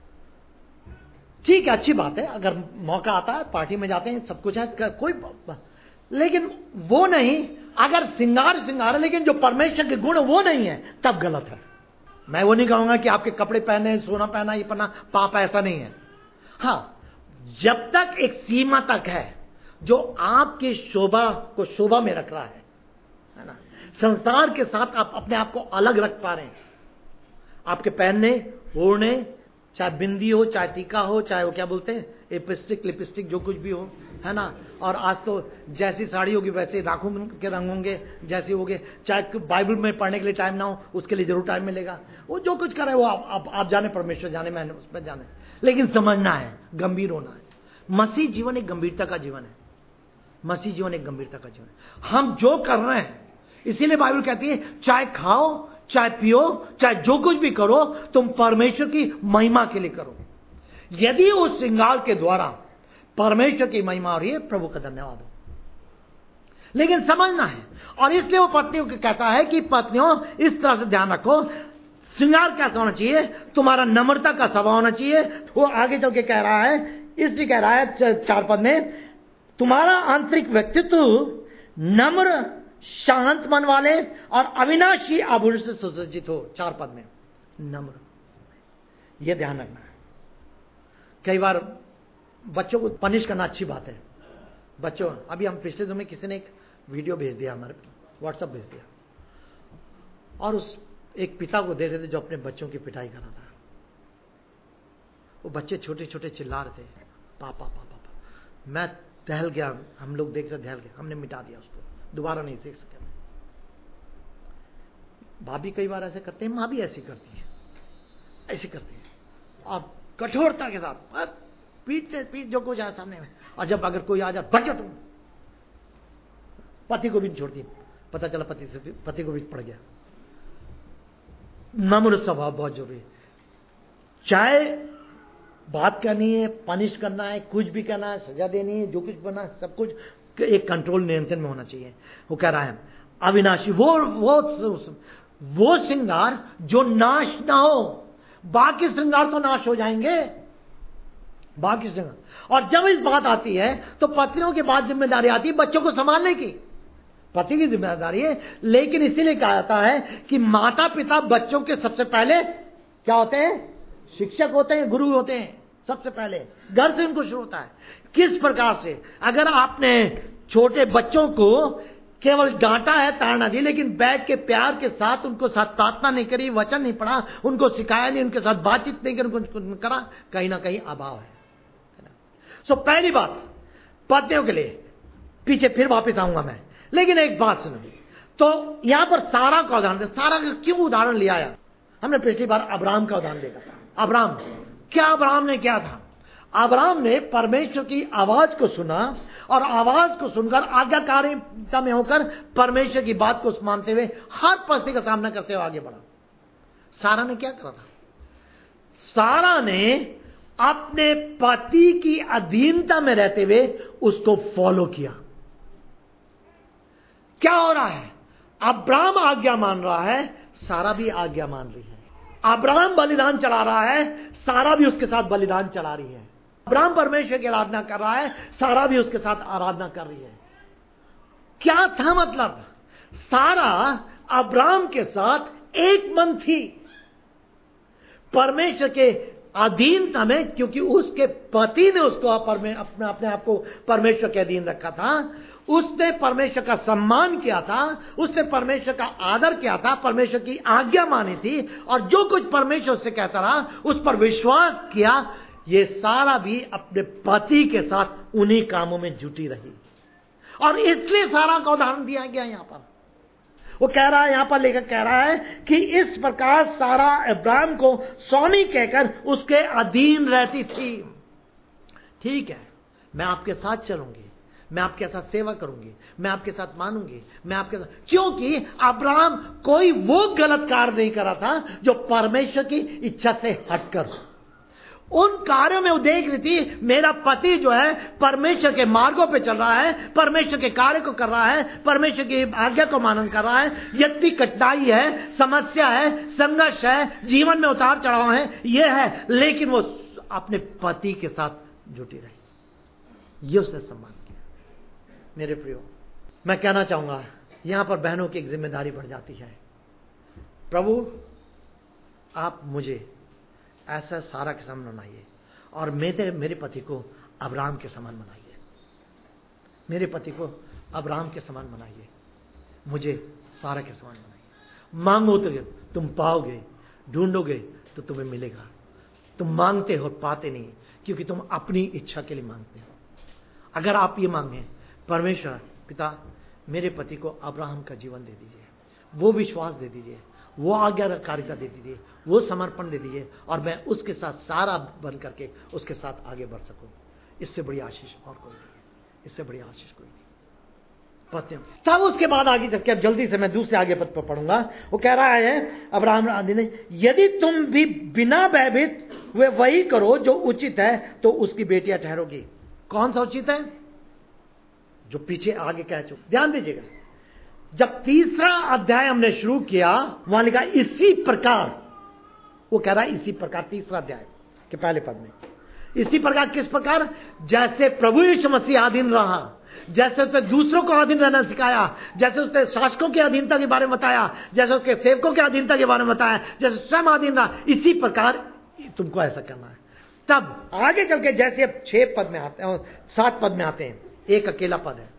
ठीक है, अच्छी बात है, अगर मौका आता है पार्टी में जाते हैं, सब कुछ है, कोई, लेकिन वो नहीं। अगर श्रृंगार है लेकिन जो परमेश्वर के गुण वो नहीं है, तब गलत है। मैं वो नहीं कहूंगा कि आपके कपड़े पहने, सोना पहना, ये पहना पाप, ऐसा नहीं है। हाँ, जब तक एक सीमा तक है जो आपकी शोभा को शोभा में रख रहा है ना, संसार के साथ आप अपने आप को अलग रख पा रहे हैं। आपके पहनने ओढ़ने, चाहे बिंदी हो, चाहे टीका हो, चाहे वो क्या बोलते हैं लिपस्टिक जो कुछ भी हो, है ना। और आज तो जैसी साड़ी होगी वैसे आंखों के रंग होंगे, जैसे होंगे। चाहे बाइबल में पढ़ने के लिए टाइम ना हो, उसके लिए जरूर टाइम मिलेगा। वो जो कुछ करे वो आप जाने, परमेश्वर जाने, मैंने उस पर जाने, लेकिन समझना है, गंभीर होना है। मसीह जीवन एक गंभीरता का जीवन है। मसीह जीवन एक गंभीरता का जीवन है। हम जो कर रहे हैं, इसीलिए बाइबल कहती है चाहे खाओ, चाहे पियो, चाहे जो कुछ भी करो, तुम परमेश्वर की महिमा के लिए करो। यदि उस श्रृंगार के द्वारा परमेश्वर की महिमा हो रही है, प्रभु का धन्यवाद हो। लेकिन समझना है, और इसलिए वो पत्नियों को कहता है कि पत्नियों इस तरह से ध्यान रखो, श्रृंगार कैसा होना चाहिए, तुम्हारा नम्रता का स्वभाव होना चाहिए। वो आगे चल के कह रहा है, इसलिए कह रहा है 4 पद में, तुम्हारा आंतरिक व्यक्तित्व नम्र, शांत मन वाले और अविनाशी आभूषण से सुसज्जित हो। 4 पद में नम्र, यह ध्यान रखना है। कई बार बच्चों को पनिश करना अच्छी बात है। बच्चों, अभी हम पिछले दिनों में किसी ने एक वीडियो भेज दिया, हमारे व्हाट्सएप भेज दिया, और उस एक पिता को दे रहे थे जो अपने बच्चों की पिटाई कर रहा था। वो बच्चे छोटे छोटे चिल्ला रहे थे, पापा पापा पापा। मैं दहल गया, हम लोग देख रहे, दहल गया, हमने मिटा दिया उसको, दोबारा नहीं देख सके। भाभी कई बार ऐसे करते हैं, माँ भी ऐसी करती है, ऐसी करती है, और कठोरता के साथ पीट से पीट जो कुछ आया सामने में। और जब अगर कोई आ जाए, बचो तुम, पति को भी छोड़ती, पता चला पति को भी पड़ गया। नम्र स्वभाव बहुत जरूरी है। चाहे बात करनी है, पनिश करना है, कुछ भी करना है, सजा देनी है, जो कुछ बना, सब कुछ एक कंट्रोल, नियंत्रण में होना चाहिए। वो कह रहा है अविनाशी, वो श्रृंगार जो नाश ना हो। बाकी श्रृंगार तो नाश हो जाएंगे, बाकी श्रृंगार। और जब इस बात आती है तो पत्नियों के बाद जिम्मेदारी आती है बच्चों को संभालने की। पति की जिम्मेदारी है, लेकिन इसीलिए कहा जाता है कि माता पिता बच्चों के सबसे पहले क्या होते हैं, शिक्षक होते हैं, गुरु होते हैं। सबसे पहले घर से उनको शुरू होता है। किस प्रकार से, अगर आपने छोटे बच्चों को केवल डांटा है, ताड़ना दी, लेकिन बैठ के प्यार के साथ उनको साथ प्रार्थना नहीं करी, वचन नहीं पढ़ा, उनको सिखाया नहीं, उनके साथ बातचीत नहीं करी, उनको करा, कहीं ना कहीं अभाव है ना। सो पहली बात पत्नियों के लिए, पीछे फिर वापस आऊंगा मैं, लेकिन एक बात सुनो। तो यहां पर सारा का उदाहरण, सारा का क्यों उदाहरण लिया यार? हमने पिछली बार अब्राहम का उदाहरण देखा था। अब्राहम ने क्या था? अब्राहम ने परमेश्वर की आवाज को सुना, और आवाज को सुनकर आज्ञाकारिता में होकर परमेश्वर की बात को मानते हुए हर परिस्थिति का सामना करते हुए आगे बढ़ा। सारा ने क्या करा था? सारा ने अपने पति की अधीनता में रहते हुए उसको फॉलो किया। क्या हो रहा है? अब्राहम आज्ञा मान रहा है, सारा भी आज्ञा मान रही है। अब्राहम बलिदान चला रहा है, सारा भी उसके साथ बलिदान चला रही है। अब्राहम परमेश्वर की आराधना कर रहा है, सारा भी उसके साथ आराधना कर रही है। क्या था मतलब? सारा अब्राहम के साथ एक मन थी, परमेश्वर के अधीनता में, क्योंकि उसके पति ने उसको अपने आप को परमेश्वर के अधीन रखा था। उसने परमेश्वर का सम्मान किया था, उसने परमेश्वर का आदर किया था, परमेश्वर की आज्ञा मानी थी, और जो कुछ परमेश्वर से कहता रहा उस पर विश्वास किया। ये सारा भी अपने पति के साथ उन्हीं कामों में जुटी रही, और इसलिए सारा का उदाहरण दिया गया यहां पर। वो कह रहा है, यहां पर लेखक कह रहा है कि इस प्रकार सारा अब्राहम को स्वामी कहकर उसके अधीन रहती थी। ठीक है, मैं आपके साथ चलूंगी, मैं आपके साथ सेवा करूंगी, मैं आपके साथ मानूंगी, मैं आपके साथ, क्योंकि अब्राहम कोई वो गलत कार्य नहीं कर रहा था जो परमेश्वर की इच्छा से हटकर। उन कार्यों में वो देख रही थी, मेरा पति जो है परमेश्वर के मार्गों पे चल रहा है, परमेश्वर के कार्य को कर रहा है, परमेश्वर की आज्ञा को मानन कर रहा है। यद्यपि कठिनाई है, समस्या है, संघर्ष है, जीवन में उतार चढ़ाव है, यह है, लेकिन वो अपने पति के साथ जुटी रही। ये उसने सम्मान किया। मेरे प्रियो, मैं कहना चाहूंगा, यहां पर बहनों की एक जिम्मेदारी बढ़ जाती है। प्रभु, आप मुझे ऐसा सारा के समान बनाइए, और मेरे पति को अब्राहम के समान बनाइए। मेरे पति को अब्राहम के समान बनाइए, मुझे सारा के समान बनाइए। मांगो तो तुम पाओगे, ढूंढोगे तो तुम्हें मिलेगा। तुम मांगते हो पाते नहीं, क्योंकि तुम अपनी इच्छा के लिए मांगते हो। अगर आप ये मांगे, परमेश्वर पिता मेरे पति को अब्राहम का जीवन दे दीजिए, वो विश्वास दे दीजिए, वो आज्ञाकारिता दे दीजिए, वो समर्पण दे दीजिए, और मैं उसके साथ सारा बन करके उसके साथ आगे बढ़ सकूं। इससे बड़ी आशीष और कोई नहीं है, इससे बड़ी आशीष कोई नहीं। पत्ते तब उसके बाद आगे चल के, अब जल्दी से मैं दूसरे आगे पद पर पढ़ूंगा। वो कह रहा है अब्राहम आदि ने, यदि तुम भी बिना भयभीत वे वही करो जो उचित है, तो उसकी बेटियां ठहरोगी। कौन सा उचित है? जो पीछे आगे कह चुके। ध्यान दीजिएगा, जब तीसरा अध्याय हमने शुरू किया, वहां लिखा इसी प्रकार। वो कह रहा है इसी प्रकार, तीसरा अध्याय के पहले पद में, इसी प्रकार। किस प्रकार? जैसे प्रभु यीशु मसीह अधीन रहा, जैसे उसने दूसरों को अधीन रहना सिखाया, जैसे उसने शासकों की अधीनता के बारे में बताया, जैसे उसके सेवकों की अधीनता के बारे में बताया, जैसे स्वयं अधीन रहा, इसी प्रकार तुमको ऐसा करना है। तब आगे चल के जैसे अब 6 पद में आते हैं, 7 पद में आते हैं, एक अकेला पद है।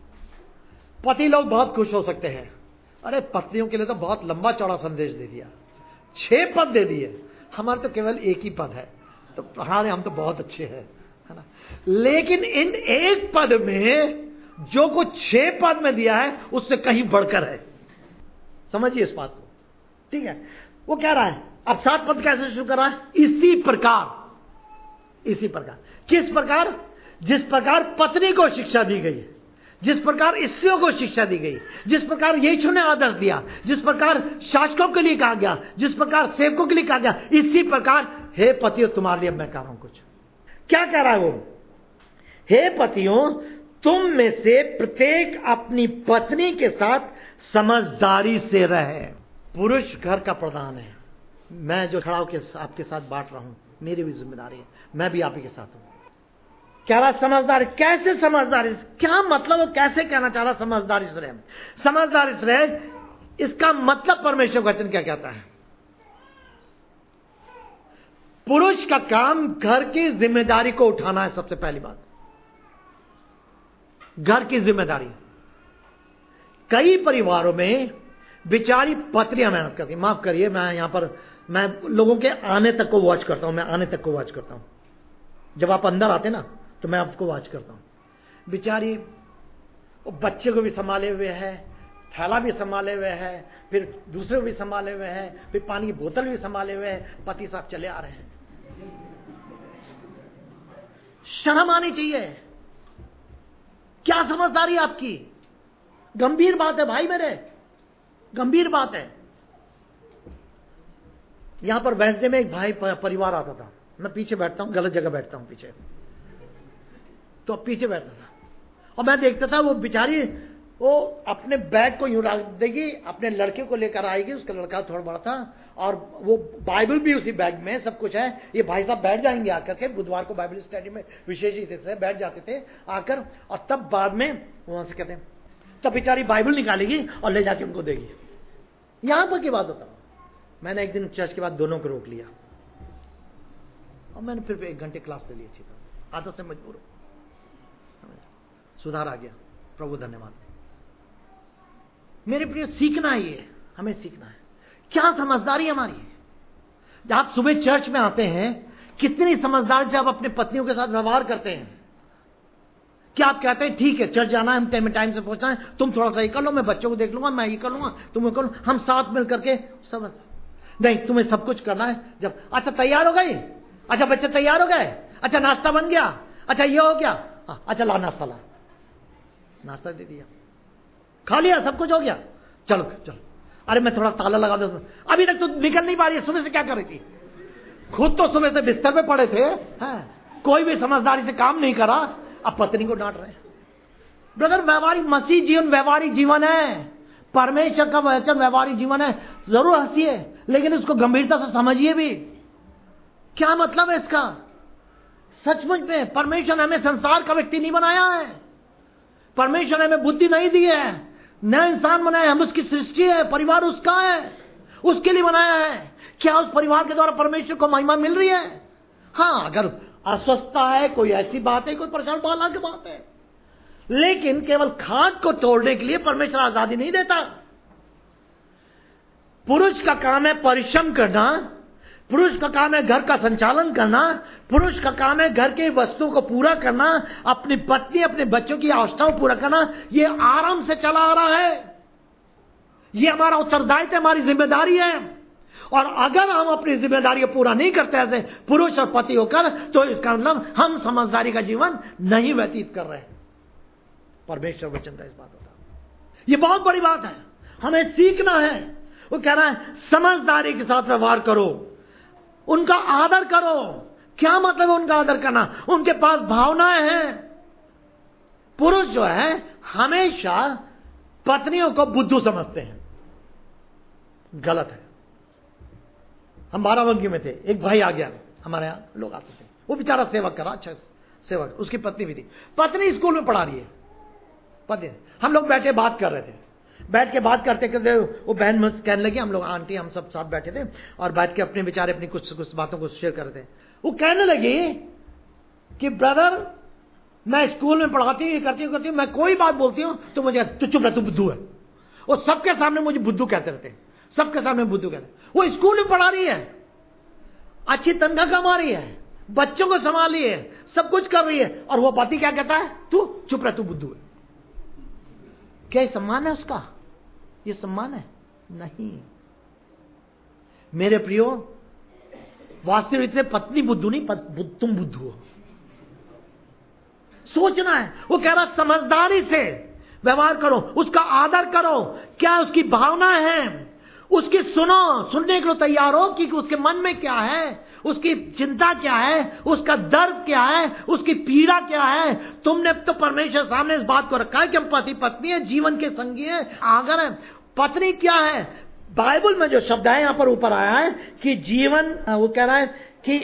पति लोग बहुत खुश हो सकते हैं, अरे पत्नियों के लिए तो बहुत लंबा चौड़ा संदेश दे दिया, 6 पद दे दिए, हमारे तो केवल एक ही पद है, तो हाँ हम तो बहुत अच्छे हैं, है ना। लेकिन इन एक पद में जो कुछ 6 पद में दिया है उससे कहीं बढ़कर है। समझिए इस बात को, ठीक है। वो कह रहा है, अब 7 पद कैसे शुरू कर रहा है? इसी प्रकार। इसी प्रकार किस प्रकार? जिस प्रकार पत्नी को शिक्षा दी गई, जिस प्रकार स्त्रियों को शिक्षा दी गई, जिस प्रकार यीशु ने आदर्श दिया, जिस प्रकार शासकों के लिए कहा गया, जिस प्रकार सेवकों के लिए कहा गया, इसी प्रकार हे पतियों तुम्हारे लिए मैं कह रहा हूं कुछ। क्या कह रहा है वो? हे पतियों, तुम में से प्रत्येक अपनी पत्नी के साथ समझदारी से रहे। पुरुष घर का प्रधान है। मैं जो खड़ा होकर आपके साथ बांट रहा हूं, मेरी भी जिम्मेदारी है, मैं भी आप ही के साथ हूं। क्या रहा? समझदारी। कैसे समझदारी? क्या मतलब वो कैसे कहना चाह रहा समझदारी से रहे? समझदारी से रहे, इसका मतलब परमेश्वर का वचन क्या कहता है? पुरुष का काम घर की जिम्मेदारी को उठाना है। सबसे पहली बात, घर की जिम्मेदारी। कई परिवारों में बेचारी पत्नियां मेहनत करती, माफ करिए मैं यहां पर मैं लोगों के आने तक को वॉच करता हूं, मैं आने तक को वॉच करता हूं। जब आप अंदर आते ना तो मैं आपको वॉच करता हूं। बेचारी बच्चे को भी संभाले हुए है, थैला भी संभाले हुए है, फिर दूसरे को भी संभाले हुए है, फिर पानी की बोतल भी संभाले हुए है, पति साहब चले आ रहे हैं। शर्म आनी चाहिए। क्या समझदारी आपकी? गंभीर बात है भाई मेरे, गंभीर बात है। यहां पर वेस्डे में एक भाई परिवार आता था, मैं पीछे बैठता हूं, गलत जगह बैठता हूं पीछे, तो पीछे बैठता था और मैं देखता था वो बेचारी वो अपने बैग को यूं रख देगी, अपने लड़के को लेकर आएगी, उसका लड़का थोड़ा बड़ा था और वो बाइबल भी उसी बैग में, सब कुछ है। ये भाई साहब बैठ जाएंगे आकर के, बुधवार को बाइबल स्टडी में विशेष ही थे, बैठ जाते थे आकर, और तब बाद में वहां से कहते हैं, तब बेचारी बाइबल निकालेगी और ले जाके उनको देगी। यहां पर की बात होता। मैंने एक दिन चर्च के बाद दोनों को रोक लिया और मैंने फिर 1 घंटे क्लास ले ली अच्छी तरह, आदत से मजबूर हो, सुधार आ गया, प्रभु धन्यवाद। मेरे प्रिय, सीखना ही है, हमें सीखना है। क्या समझदारी हमारी है। जब आप सुबह चर्च में आते हैं, कितनी समझदारी से आप अपने पत्नियों के साथ व्यवहार करते हैं। क्या आप कहते हैं ठीक है चर्च जाना है, हम टाइम से पहुंचना है, तुम थोड़ा सा ये कर लो, मैं बच्चों को देख लूंगा, मैं ये कर लूंगा, तुम कर लो, हम साथ मिल करके सब। नहीं, तुम्हें सब कुछ करना है। जब अच्छा तैयार हो गई, अच्छा बच्चे तैयार हो गए, अच्छा नाश्ता बन गया, अच्छा ये हो गया, अच्छा ला नाश्ता, ला नाश्ता दे दिया, खा लिया, सब कुछ हो गया, चलो चलो, अरे मैं थोड़ा ताला लगा दो, अभी तक तो निकल नहीं पा रही है, सुबह से क्या कर रही थी, खुद तो सुबह से बिस्तर पे पड़े थे, कोई भी समझदारी से काम नहीं करा, अब पत्नी को डांट रहे हैं। ब्रदर, व्यवहारिक मसीह जीवन व्यवहारिक जीवन है, परमेश्वर का वचन व्यवहारिक जीवन है। जरूर हंसिए, लेकिन इसको गंभीरता से समझिए भी। क्या मतलब है इसका? सचमुच में परमेश्वर ने हमें संसार का व्यक्ति नहीं बनाया है, परमेश्वर ने हमें बुद्धि नहीं दी है, नया इंसान बनाया, हम उसकी सृष्टि है, परिवार उसका है, उसके लिए बनाया है। क्या उस परिवार के द्वारा परमेश्वर को महिमा मिल रही है? हाँ, अगर अस्वस्थता है, कोई ऐसी बात है, कोई परेशान, तो अलग बात है, लेकिन केवल खाट को तोड़ने के लिए परमेश्वर आजादी नहीं देता। पुरुष का काम है परिश्रम करना, पुरुष का काम है घर का संचालन करना, पुरुष का काम है घर के वस्तुओं को पूरा करना, अपनी पत्नी अपने बच्चों की आवश्यकताओं को पूरा करना। ये आराम से चला आ रहा है, ये हमारा उत्तरदायित्व, हमारी जिम्मेदारी है। और अगर हम अपनी जिम्मेदारी को पूरा नहीं करते ऐसे पुरुष और पति होकर, तो इसका मतलब हम समझदारी का जीवन नहीं व्यतीत कर रहे हैं। परमेश्वर वचन का इस बात होता है, ये बहुत बड़ी बात है, हमें सीखना है। वो कह रहा है समझदारी के साथ व्यवहार करो, उनका आदर करो। क्या मतलब है उनका आदर करना? उनके पास भावनाएं हैं। पुरुष जो है हमेशा पत्नियों को बुद्धू समझते हैं, गलत है। हम बाराबंकी में थे, एक भाई आ गया, हमारे यहां लोग आते थे, वो बेचारा सेवक करा, अच्छा सेवक, उसकी पत्नी भी थी, पत्नी स्कूल में पढ़ा रही है, पत्नी। हम लोग बैठे बात कर रहे थे, बैठ के बात करते करते वो बहन मुझसे कहने लगी, हम लोग आंटी हम सब साथ बैठे थे और बैठ के अपने विचार अपनी कुछ बातों को शेयर कर रहे थे। वो कहने लगी कि ब्रदर मैं स्कूल में पढ़ाती हूँ, ये करती हूँ, मैं कोई बात बोलती हूँ तो मुझे तू चुप रह, तू बुद्धू है। वो सबके सामने मुझे बुद्धू कहते रहते हैं, सबके सामने बुद्धू कहते। वो स्कूल में पढ़ा रही है, अच्छी तनख्वाह कमा रही है, बच्चों को संभाल रही है, सब कुछ कर रही है, और वो पति क्या कहता है? तू चुप रह, तू बुद्धू है। क्या ये सम्मान है उसका? ये सम्मान है? नहीं मेरे प्रियो, वास्तविक में पत्नी बुद्धू नहीं, तुम बुद्धू हो। सोचना है। वो कह रहा समझदारी से व्यवहार करो, उसका आदर करो, क्या उसकी भावना है उसकी सुनो, सुनने के लिए तैयार हो कि उसके मन में क्या है, उसकी चिंता क्या है, उसका दर्द क्या है, उसकी पीड़ा क्या है। तुमने तो परमेश्वर सामने इस बात को रखा है कि हम पति पत्नी है, जीवन के संगी है, आगर है। पत्नी क्या है? बाइबल में जो शब्द है यहां पर ऊपर आया है कि जीवन, वो कह रहा है कि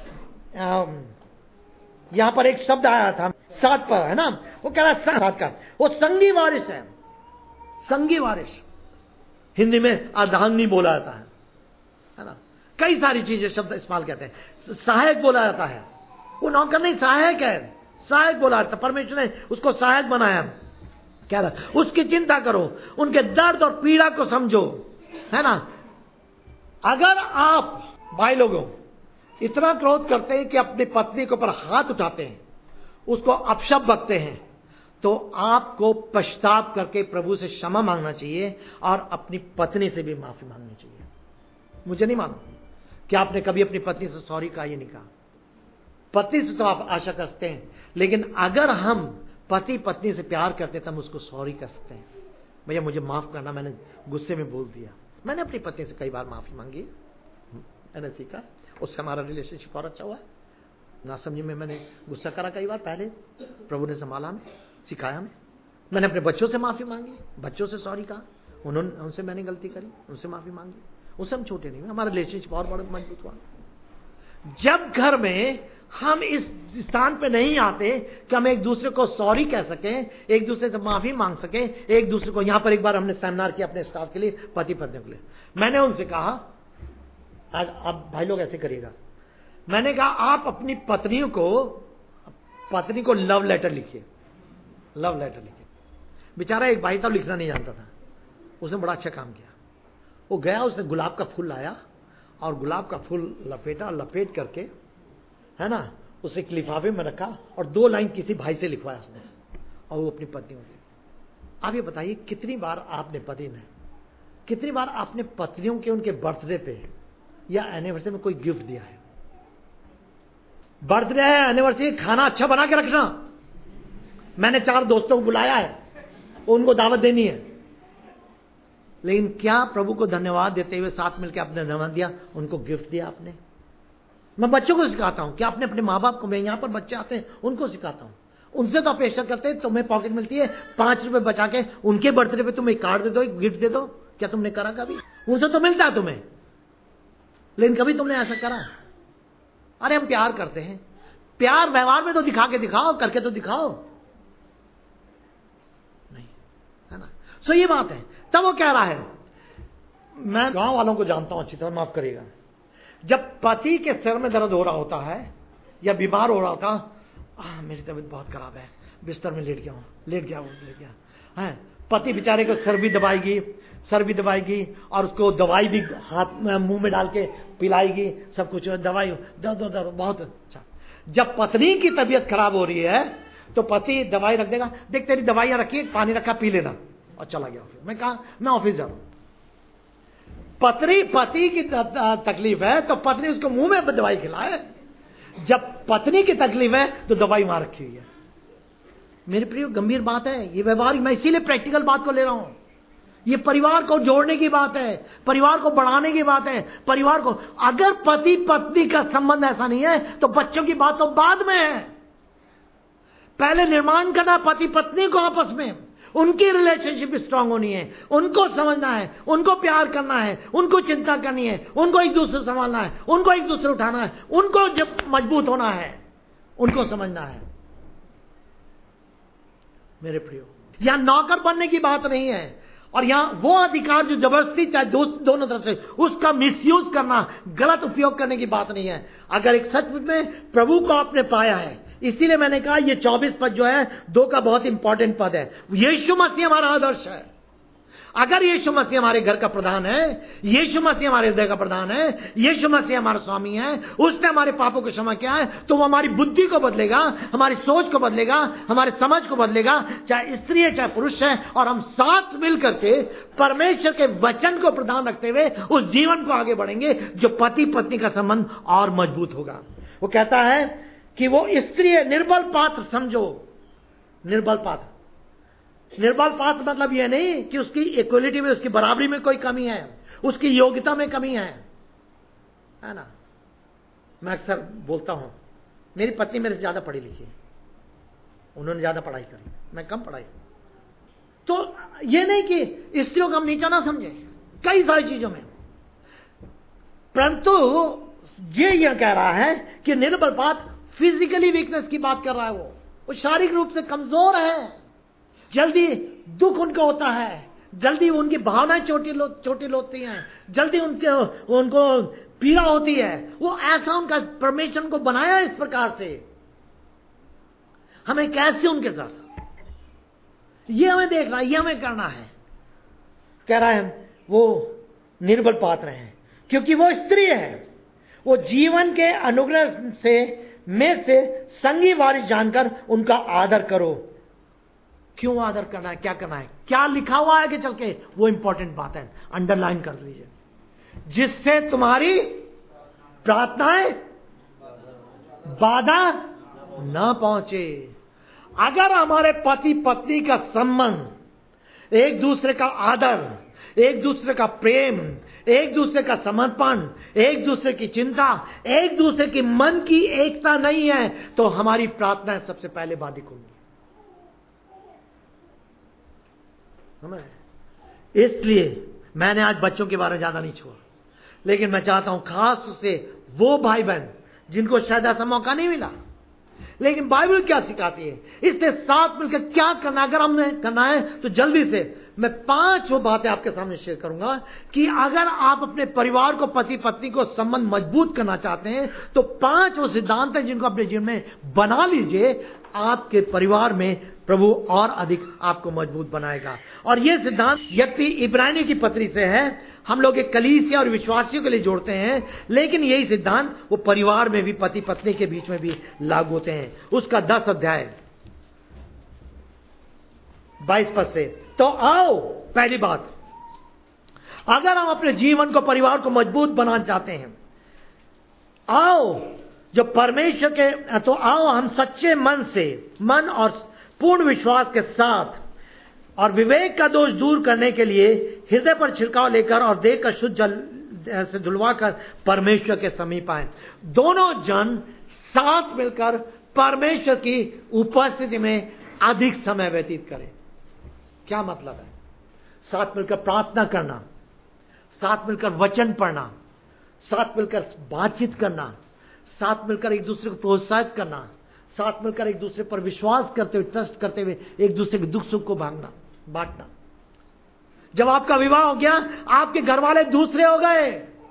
यहां पर एक शब्द आया था 7 पर, है ना, वो कह रहा है 7 का, वो संगी वारिस है। संगी वारिस हिंदी में अर्धांगिनी बोला जाता है ना, कई सारी चीजें शब्द इस्तेमाल कहते हैं। सहायक बोला जाता है, वो नौकर नहीं सहायक है, सहायक बोला जाता है। परमेश्वर ने उसको सहायक बनाया। क्या रहा? उसकी चिंता करो, उनके दर्द और पीड़ा को समझो, है ना। अगर आप भाई लोगों इतना क्रोध करते हैं कि अपनी पत्नी के ऊपर हाथ उठाते हैं, उसको अपशब्द बकते हैं, तो आपको पश्चाताप करके प्रभु से क्षमा मांगना चाहिए और अपनी पत्नी से भी माफी मांगनी चाहिए। मुझे नहीं मालूम कि आपने कभी अपनी पत्नी से सॉरी कहा, ये नहीं कहा। पत्नी से तो आप आशा करते हैं, लेकिन अगर हम पति पत्नी से प्यार करते हैं तो हम उसको सॉरी कर सकते हैं, भैया मुझे माफ करना, मैंने गुस्से में बोल दिया। मैंने अपनी पत्नी से कई बार माफी मांगी, मैंने सीखा, उससे हमारा रिलेशनशिप और अच्छा हुआ। ना समझी में मैंने गुस्सा करा कई बार, पहले प्रभु ने संभाला हमें, सिखाया हमें, मैंने अपने बच्चों से माफी मांगी, बच्चों से सॉरी कहा, उनसे मैंने गलती करी, उनसे माफी मांगी, उससे हम छोटे नहीं हुए, हमारा रिलेशनशिप और बड़ा मजबूत हुआ। जब घर में हम इस स्थान पे नहीं आते कि हम एक दूसरे को सॉरी कह सकें, एक दूसरे से माफी मांग सकें, एक दूसरे को, यहां पर एक बार हमने सेमिनार किया अपने स्टाफ के लिए, पति पत्नियों के लिए, मैंने उनसे कहा, आज आप भाई लोग ऐसे करिएगा, मैंने कहा आप अपनी पत्नी को लव लेटर लिखिए, लव लेटर लिखिए। बेचारा एक भाई था, लिखना नहीं जानता था, उसने बड़ा अच्छा काम किया। वो गया, उसने गुलाब का फूल लाया और गुलाब का फूल लपेटा, लपेट करके, है ना, उसे एक लिफाफे में रखा और 2 लाइन किसी भाई से लिखवाया उसने, और वो अपनी पत्नी होती। आप ये बताइए कितनी बार आपने पत्नियों के उनके बर्थडे पे या एनिवर्सरी में कोई गिफ्ट दिया है? बर्थडे है, एनिवर्सरी, खाना अच्छा बना के रखना। मैंने 4 दोस्तों को बुलाया है, उनको दावत देनी है, लेकिन क्या प्रभु को धन्यवाद देते हुए साथ मिलकर आपने धन्यवाद दिया, उनको गिफ्ट दिया आपने? मैं बच्चों को सिखाता हूं कि आपने अपने माँ बाप को, मैं यहां पर बच्चे आते हैं उनको सिखाता हूं, उनसे तो अपेक्षा करते हैं तुम्हें पॉकेट मिलती है 5 रुपए बचा के, उनके बर्थडे पे तुम एक कार्ड दे दो, एक गिफ्ट दे दो, क्या तुमने करा कभी? उनसे तो मिलता है तुम्हें, लेकिन कभी तुमने ऐसा करा? अरे हम प्यार करते हैं, प्यार व्यवहार में तो दिखा के दिखाओ, करके तो दिखाओ, नहीं, है ना? सो ये बात है। तब वो कह रहा है, मैं गांव वालों को जानता हूं अच्छी तरह, माफ करिएगा, जब पति के सिर में दर्द हो रहा होता है या बीमार हो रहा होता, मेरी तबीयत बहुत खराब है, बिस्तर में लेट गया है, पति बेचारे को सर भी दबाएगी और उसको दवाई भी हाथ में मुंह में डाल के पिलाएगी, सब कुछ दवाई, दर्द बहुत अच्छा। जब पत्नी की तबीयत खराब हो रही है तो पति दवाई रख देगा, देख तेरी दवाइयां रखी, पानी रखा, पी लेना, और चला गया ऑफिस। मैं कहा मैं ऑफिस जा रहा हूं। पति की तकलीफ है तो पत्नी उसको मुंह में दवाई खिलाए, जब पत्नी की तकलीफ है तो दवाई वहां रखी हुई है। मेरे प्रिय, गंभीर बात है ये व्यवहार, मैं इसीलिए प्रैक्टिकल बात को ले रहा हूं। ये परिवार को जोड़ने की बात है, परिवार को बढ़ाने की बात है, परिवार को, अगर पति पत्नी का संबंध ऐसा नहीं है तो बच्चों की बात तो बाद में है। पहले निर्माण करना पति पत्नी को आपस में, उनकी रिलेशनशिप स्ट्रांग होनी है, उनको समझना है, उनको प्यार करना है, उनको चिंता करनी है, उनको एक दूसरे संभालना है, उनको एक दूसरे उठाना है, उनको जब मजबूत होना है, उनको समझना है। मेरे प्रियो, यहां नौकर बनने की बात नहीं है, और यहां वो अधिकार जो जबरदस्ती, चाहे दोनों तरफ से, उसका मिसयूज करना, गलत उपयोग करने की बात नहीं है। अगर एक सच में प्रभु को आपने पाया है, इसीलिए मैंने कहा ये 24 पद जो है 2 का बहुत इंपॉर्टेंट पद है। यीशु मसीह हमारा आदर्श है। अगर यीशु मसीह हमारे घर का प्रधान है, यीशु मसीह हमारे हृदय का प्रधान है, यीशु मसीह हमारा स्वामी है, उसने हमारे पापों को क्षमा किया है, तो वो हमारी बुद्धि को बदलेगा, हमारी सोच को बदलेगा, हमारे समझ को बदलेगा, चाहे स्त्री है चाहे पुरुष है, और हम साथ मिल करके परमेश्वर के वचन को प्रधान रखते हुए उस जीवन को आगे बढ़ेंगे जो पति पत्नी का संबंध और मजबूत होगा। वो कहता है कि वो स्त्री है, निर्बल पात्र समझो। निर्बल पात्र मतलब यह नहीं कि उसकी इक्वलिटी में, उसकी बराबरी में कोई कमी है, उसकी योग्यता में कमी है ना। मैं अक्सर बोलता हूं, मेरी पत्नी मेरे से ज्यादा पढ़ी लिखी है, उन्होंने ज्यादा पढ़ाई करी, मैं कम पढ़ाई। तो यह नहीं कि स्त्रियों को हम नीचा ना समझे कई सारी चीजों में, परंतु यह कह रहा है कि निर्बल पात्र फिजिकली वीकनेस की बात कर रहा है। वो शारीरिक रूप से कमजोर है, जल्दी दुख उनको होता है, जल्दी उनकी भावनाएं चोटिल होती हैं, जल्दी उनको पीड़ा होती है। वो ऐसा उनका परमेश्वर को बनाया इस प्रकार से, हमें कैसे उनके साथ, ये हमें देखना, ये हमें करना है। कह रहा है वो निर्बल पात्र हैं क्योंकि वो स्त्री है। वो जीवन के अनुग्रह में से संगी वारिस जानकर उनका आदर करो। क्यों आदर करना है, क्या करना है, क्या लिखा हुआ है कि चल के, वो इंपॉर्टेंट बात है, अंडरलाइन कर लीजिए। जिससे तुम्हारी प्रार्थनाएं बाधा ना पहुंचे। अगर हमारे पति पत्नी का संबंध, एक दूसरे का आदर, एक दूसरे का प्रेम, एक दूसरे का समर्पण, एक दूसरे की चिंता, एक दूसरे की मन की एकता नहीं है, तो हमारी प्रार्थनाएं सबसे पहले बाधित होंगी। समझ? इसलिए मैंने आज बच्चों के बारे में ज्यादा नहीं छोड़ा, लेकिन मैं चाहता हूं खास से वो भाई बहन जिनको शायद ऐसा मौका नहीं मिला, लेकिन बाइबल क्या सिखाती है, इससे साथ मिलकर क्या करना, अगर हमें करना है तो जल्दी से मैं 5 वो बातें आपके सामने शेयर करूंगा कि अगर आप अपने परिवार को, पति पत्नी को संबंध मजबूत करना चाहते हैं तो 5 वो सिद्धांत हैं जिनको अपने जीवन में बना लीजिए। आपके परिवार में प्रभु और अधिक आपको मजबूत बनाएगा। और ये सिद्धांत यद्यपि इब्रानियों की पत्री से है, हम लोग एक कलीसिया और विश्वासियों के लिए जोड़ते हैं, लेकिन यही सिद्धांत वो परिवार में भी, पति पत्नी के बीच में भी लागू होते हैं। उसका 10 अध्याय 22 पद से। तो आओ, पहली बात, अगर हम अपने जीवन को, परिवार को मजबूत बनाना चाहते हैं, आओ जो परमेश्वर के, तो आओ हम सच्चे मन से, मन और पूर्ण विश्वास के साथ और विवेक का दोष दूर करने के लिए हृदय पर छिड़काव लेकर और देह का शुद्ध जल से धुलवाकर परमेश्वर के समीप आए। दोनों जन साथ मिलकर परमेश्वर की उपस्थिति में अधिक समय व्यतीत करें। क्या मतलब है? साथ मिलकर प्रार्थना करना, साथ मिलकर वचन पढ़ना, साथ मिलकर बातचीत करना, साथ मिलकर एक दूसरे को प्रोत्साहित करना, साथ मिलकर एक दूसरे पर विश्वास करते हुए, ट्रस्ट करते हुए एक दूसरे के दुख सुख को बांटना। जब आपका विवाह हो गया, आपके घर वाले दूसरे हो गए।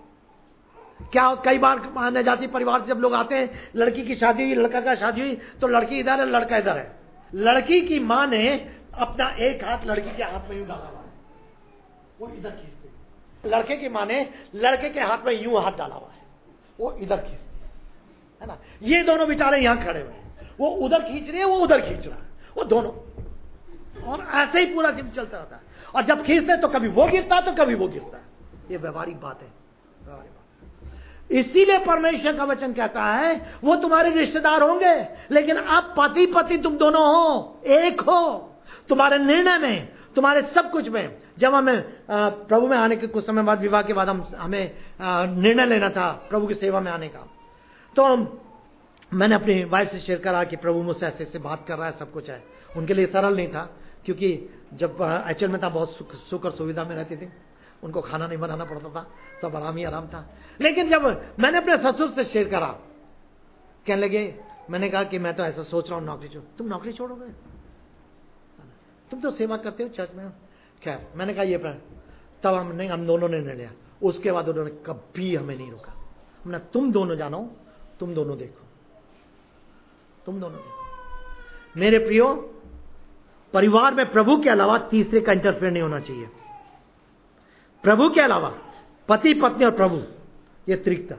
क्या कई बार माने जाती परिवार से जब लोग आते हैं, लड़की की शादी हुई, लड़का का शादी हुई, तो लड़की इधर है, लड़का इधर है। लड़की की मां ने अपना एक हाथ लड़की के हाथ में यूं डाला हुआ है, वो इधर खींचते। लड़के की मां ने लड़के के हाथ में यूं हाथ डाला हुआ है, वो इधर खींचते है ना। ये दोनों बेचारे यहां खड़े हुए हैं, वो उधर खींच रहे हैं, वो उधर खींच रहा है, वो दोनों, और ऐसे ही पूरा दिन चलता रहता है। और जब खींचते हैं तो कभी वो गिरता है तो कभी वो गिरता है। ये व्यवहारिक बात है, व्यवहारिक बात। इसीलिए परमेश्वर का वचन कहता है वो तुम्हारे रिश्तेदार होंगे, लेकिन अब पति पत्नी तुम दोनों हो, एक हो। तुम्हारे निर्णय में, तुम्हारे सब कुछ में। जब हमें प्रभु में आने के कुछ समय बाद, विवाह के बाद हमें निर्णय लेना था प्रभु की सेवा में आने का, तो मैंने अपनी वाइफ से शेयर करा कि प्रभु मुझसे ऐसे ऐसे बात कर रहा है, सब कुछ है। उनके लिए सरल नहीं था, क्योंकि जब एचएल में था बहुत सुख और सुविधा में रहती थी, उनको खाना नहीं बनाना पड़ता था, सब आराम ही आराम था। लेकिन जब मैंने अपने ससुर से शेयर करा, कहने लगे, मैंने कहा कि मैं तो ऐसा सोच रहा हूँ नौकरी छोड़। तुम नौकरी छोड़ोगे? तुम तो सेवा करते हो चर्च में। खैर, मैंने कहा ये प्रण, तब हम दोनों ने निर्णय लिया। उसके बाद उन्होंने कभी हमें नहीं रोका। हमने, तुम दोनों जानो, तुम दोनों देखो, तुम दोनों देखो। मेरे प्रियो, परिवार में प्रभु के अलावा तीसरे का इंटरफेयर नहीं होना चाहिए। प्रभु के अलावा पति पत्नी और प्रभु, ये त्रिकता।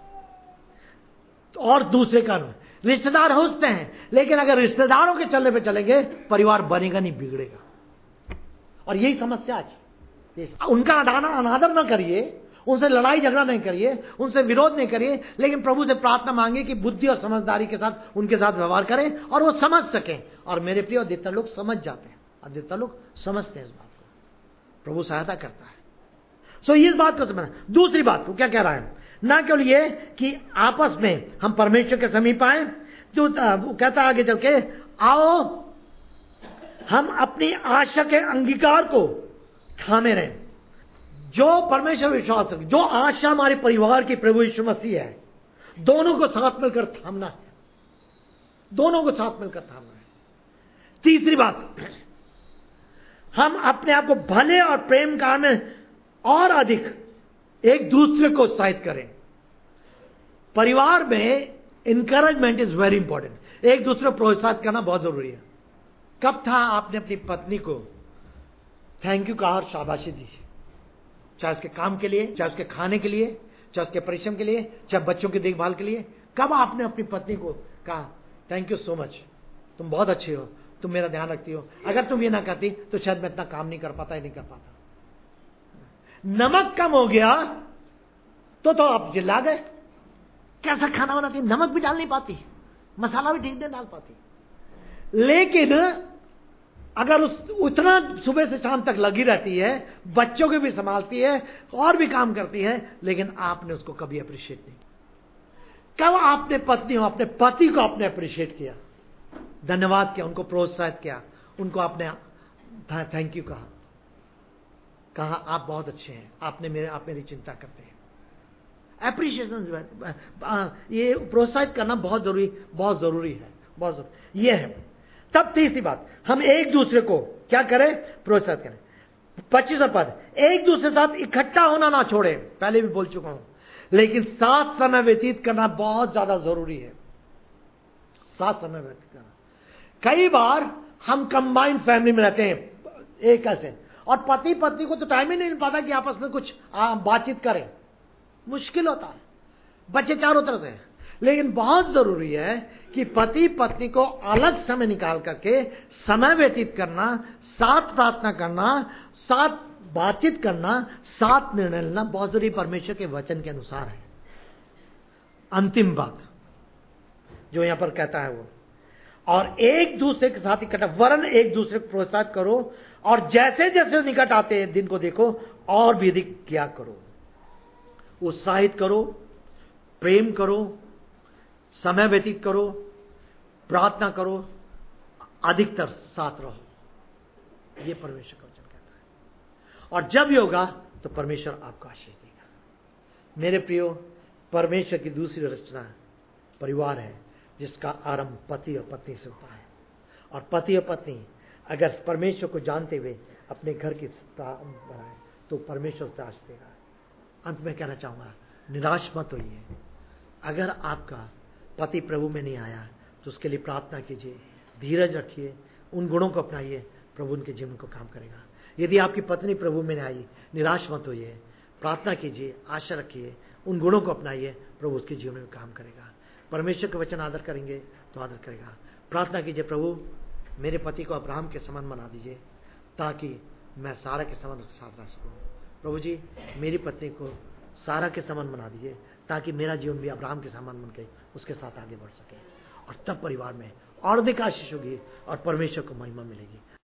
और दूसरे का रिश्तेदार होते हैं, लेकिन अगर रिश्तेदारों के चलने पे चलेंगे, परिवार बनेगा नहीं, बिगड़ेगा। और यही समस्या आज। उनका अनादर न करिए, उनसे लड़ाई झगड़ा नहीं करिए, उनसे विरोध नहीं करिए, लेकिन प्रभु से प्रार्थना मांगे कि बुद्धि और समझदारी के साथ उनके साथ व्यवहार करें और वो समझ सकें। और मेरे प्रिय, अधिकतर लोग समझ जाते हैं, अधिकतर लोग समझते हैं इस बात को। प्रभु सहायता करता है। सो इस बात को समझना। दूसरी बात, वो क्या कह रहा है, ना केवल ये कि आपस में हम परमेश्वर के समीप आए, तो कहता है आगे चल के, आओ हम अपनी आशा के अंगीकार को थामे रहें। जो परमेश्वर विश्वास है, जो आशा हमारे परिवार की प्रभु यीशु मसीह है, दोनों को साथ मिलकर थामना है, दोनों को साथ मिलकर थामना है। तीसरी बात, हम अपने आप को भले और प्रेम कार्य में और अधिक एक दूसरे को उत्साहित करें। परिवार में इंकरेजमेंट इज वेरी इंपॉर्टेंट। एक दूसरे को प्रोत्साहित करना बहुत जरूरी है। कब था आपने अपनी पत्नी को थैंक यू कहा और शाबाशी दी? चाहे उसके काम के लिए, चाहे उसके खाने के लिए, चाहे उसके परिश्रम के लिए, चाहे बच्चों की देखभाल के लिए। कब आपने अपनी पत्नी को कहा थैंक यू सो मच, तुम बहुत अच्छी हो, तुम मेरा ध्यान रखती हो, अगर तुम ये ना करती तो शायद मैं इतना काम नहीं कर पाता, नहीं कर पाता। नमक कम हो गया तो आप चिल्ला गए, कैसा खाना बनाती, नमक भी डाल नहीं पाती, मसाला भी ठीक नहीं डाल पाती। लेकिन अगर उतना सुबह से शाम तक लगी रहती है, बच्चों को भी संभालती है और भी काम करती है, लेकिन आपने उसको कभी अप्रिशिएट नहीं किया। कब आपने पत्नी हो, अपने पति को आपने अप्रिशिएट किया, धन्यवाद किया, उनको प्रोत्साहित किया, उनको आपने थैंक यू कहा? कहा आप बहुत अच्छे हैं, आप मेरी चिंता करते हैं। एप्रिशिएशन, ये प्रोत्साहित करना बहुत जरूरी है, बहुत जरूरी ये है। तब तीसरी बात, हम एक दूसरे को क्या करें? प्रोत्साहित करें। 25वां पद, एक दूसरे के साथ इकट्ठा होना ना छोड़े, पहले भी बोल चुका हूं, लेकिन साथ समय व्यतीत करना बहुत ज्यादा जरूरी है। साथ समय व्यतीत करना, कई बार हम कंबाइंड फैमिली में रहते हैं एक ऐसे, और पति पत्नी को तो टाइम ही नहीं मिल पाता कि आपस में कुछ बातचीत करें, मुश्किल होता है, बच्चे चारों तरफ से। लेकिन बहुत जरूरी है कि पति पत्नी को अलग समय निकाल करके समय व्यतीत करना, साथ प्रार्थना करना, साथ बातचीत करना, साथ निर्णय लेना बहुत जरूरी परमेश्वर के वचन के अनुसार है। अंतिम बात जो यहां पर कहता है वो, और एक दूसरे के साथ इकट्ठा, वरन एक दूसरे को प्रोत्साहित करो, और जैसे जैसे निकट आते हैं दिन को देखो और भी अधिक क्या करो, उत्साहित करो, प्रेम करो, समय व्यतीत करो, प्रार्थना करो, अधिकतर साथ रहो। ये परमेश्वर का वचन कहता है, और जब ये होगा तो परमेश्वर आपको आशीष देगा। मेरे प्रियो, परमेश्वर की दूसरी रचना परिवार है, जिसका आरंभ पति और पत्नी से होता है, और पति और पत्नी अगर परमेश्वर को जानते हुए अपने घर की बनाए तो परमेश्वर उसे आशीष देगा। अंत में कहना चाहूंगा, निराश मत होइए। अगर आपका पति प्रभु में नहीं आया तो उसके लिए प्रार्थना कीजिए, धीरज रखिए, उन गुणों को अपनाइए, प्रभु उनके जीवन को काम करेगा। यदि आपकी पत्नी प्रभु में नहीं आई, निराश मत होइए, प्रार्थना कीजिए, आशा रखिए, उन गुणों को अपनाइए, प्रभु उसके जीवन में काम करेगा। परमेश्वर के वचन आदर करेंगे तो आदर करेगा। प्रार्थना कीजिए, प्रभु मेरे पति को अब्राहम के समान बना दीजिए, ताकि मैं सारा के समान उसके साथ रह सकूं। प्रभु जी, मेरी पत्नी को सारा के समान बना दीजिए, ताकि मेरा जीवन भी अब्राहम के समान बन के उसके साथ आगे बढ़ सके, और तब परिवार में और अधिक आशीष होगी और परमेश्वर को महिमा मिलेगी।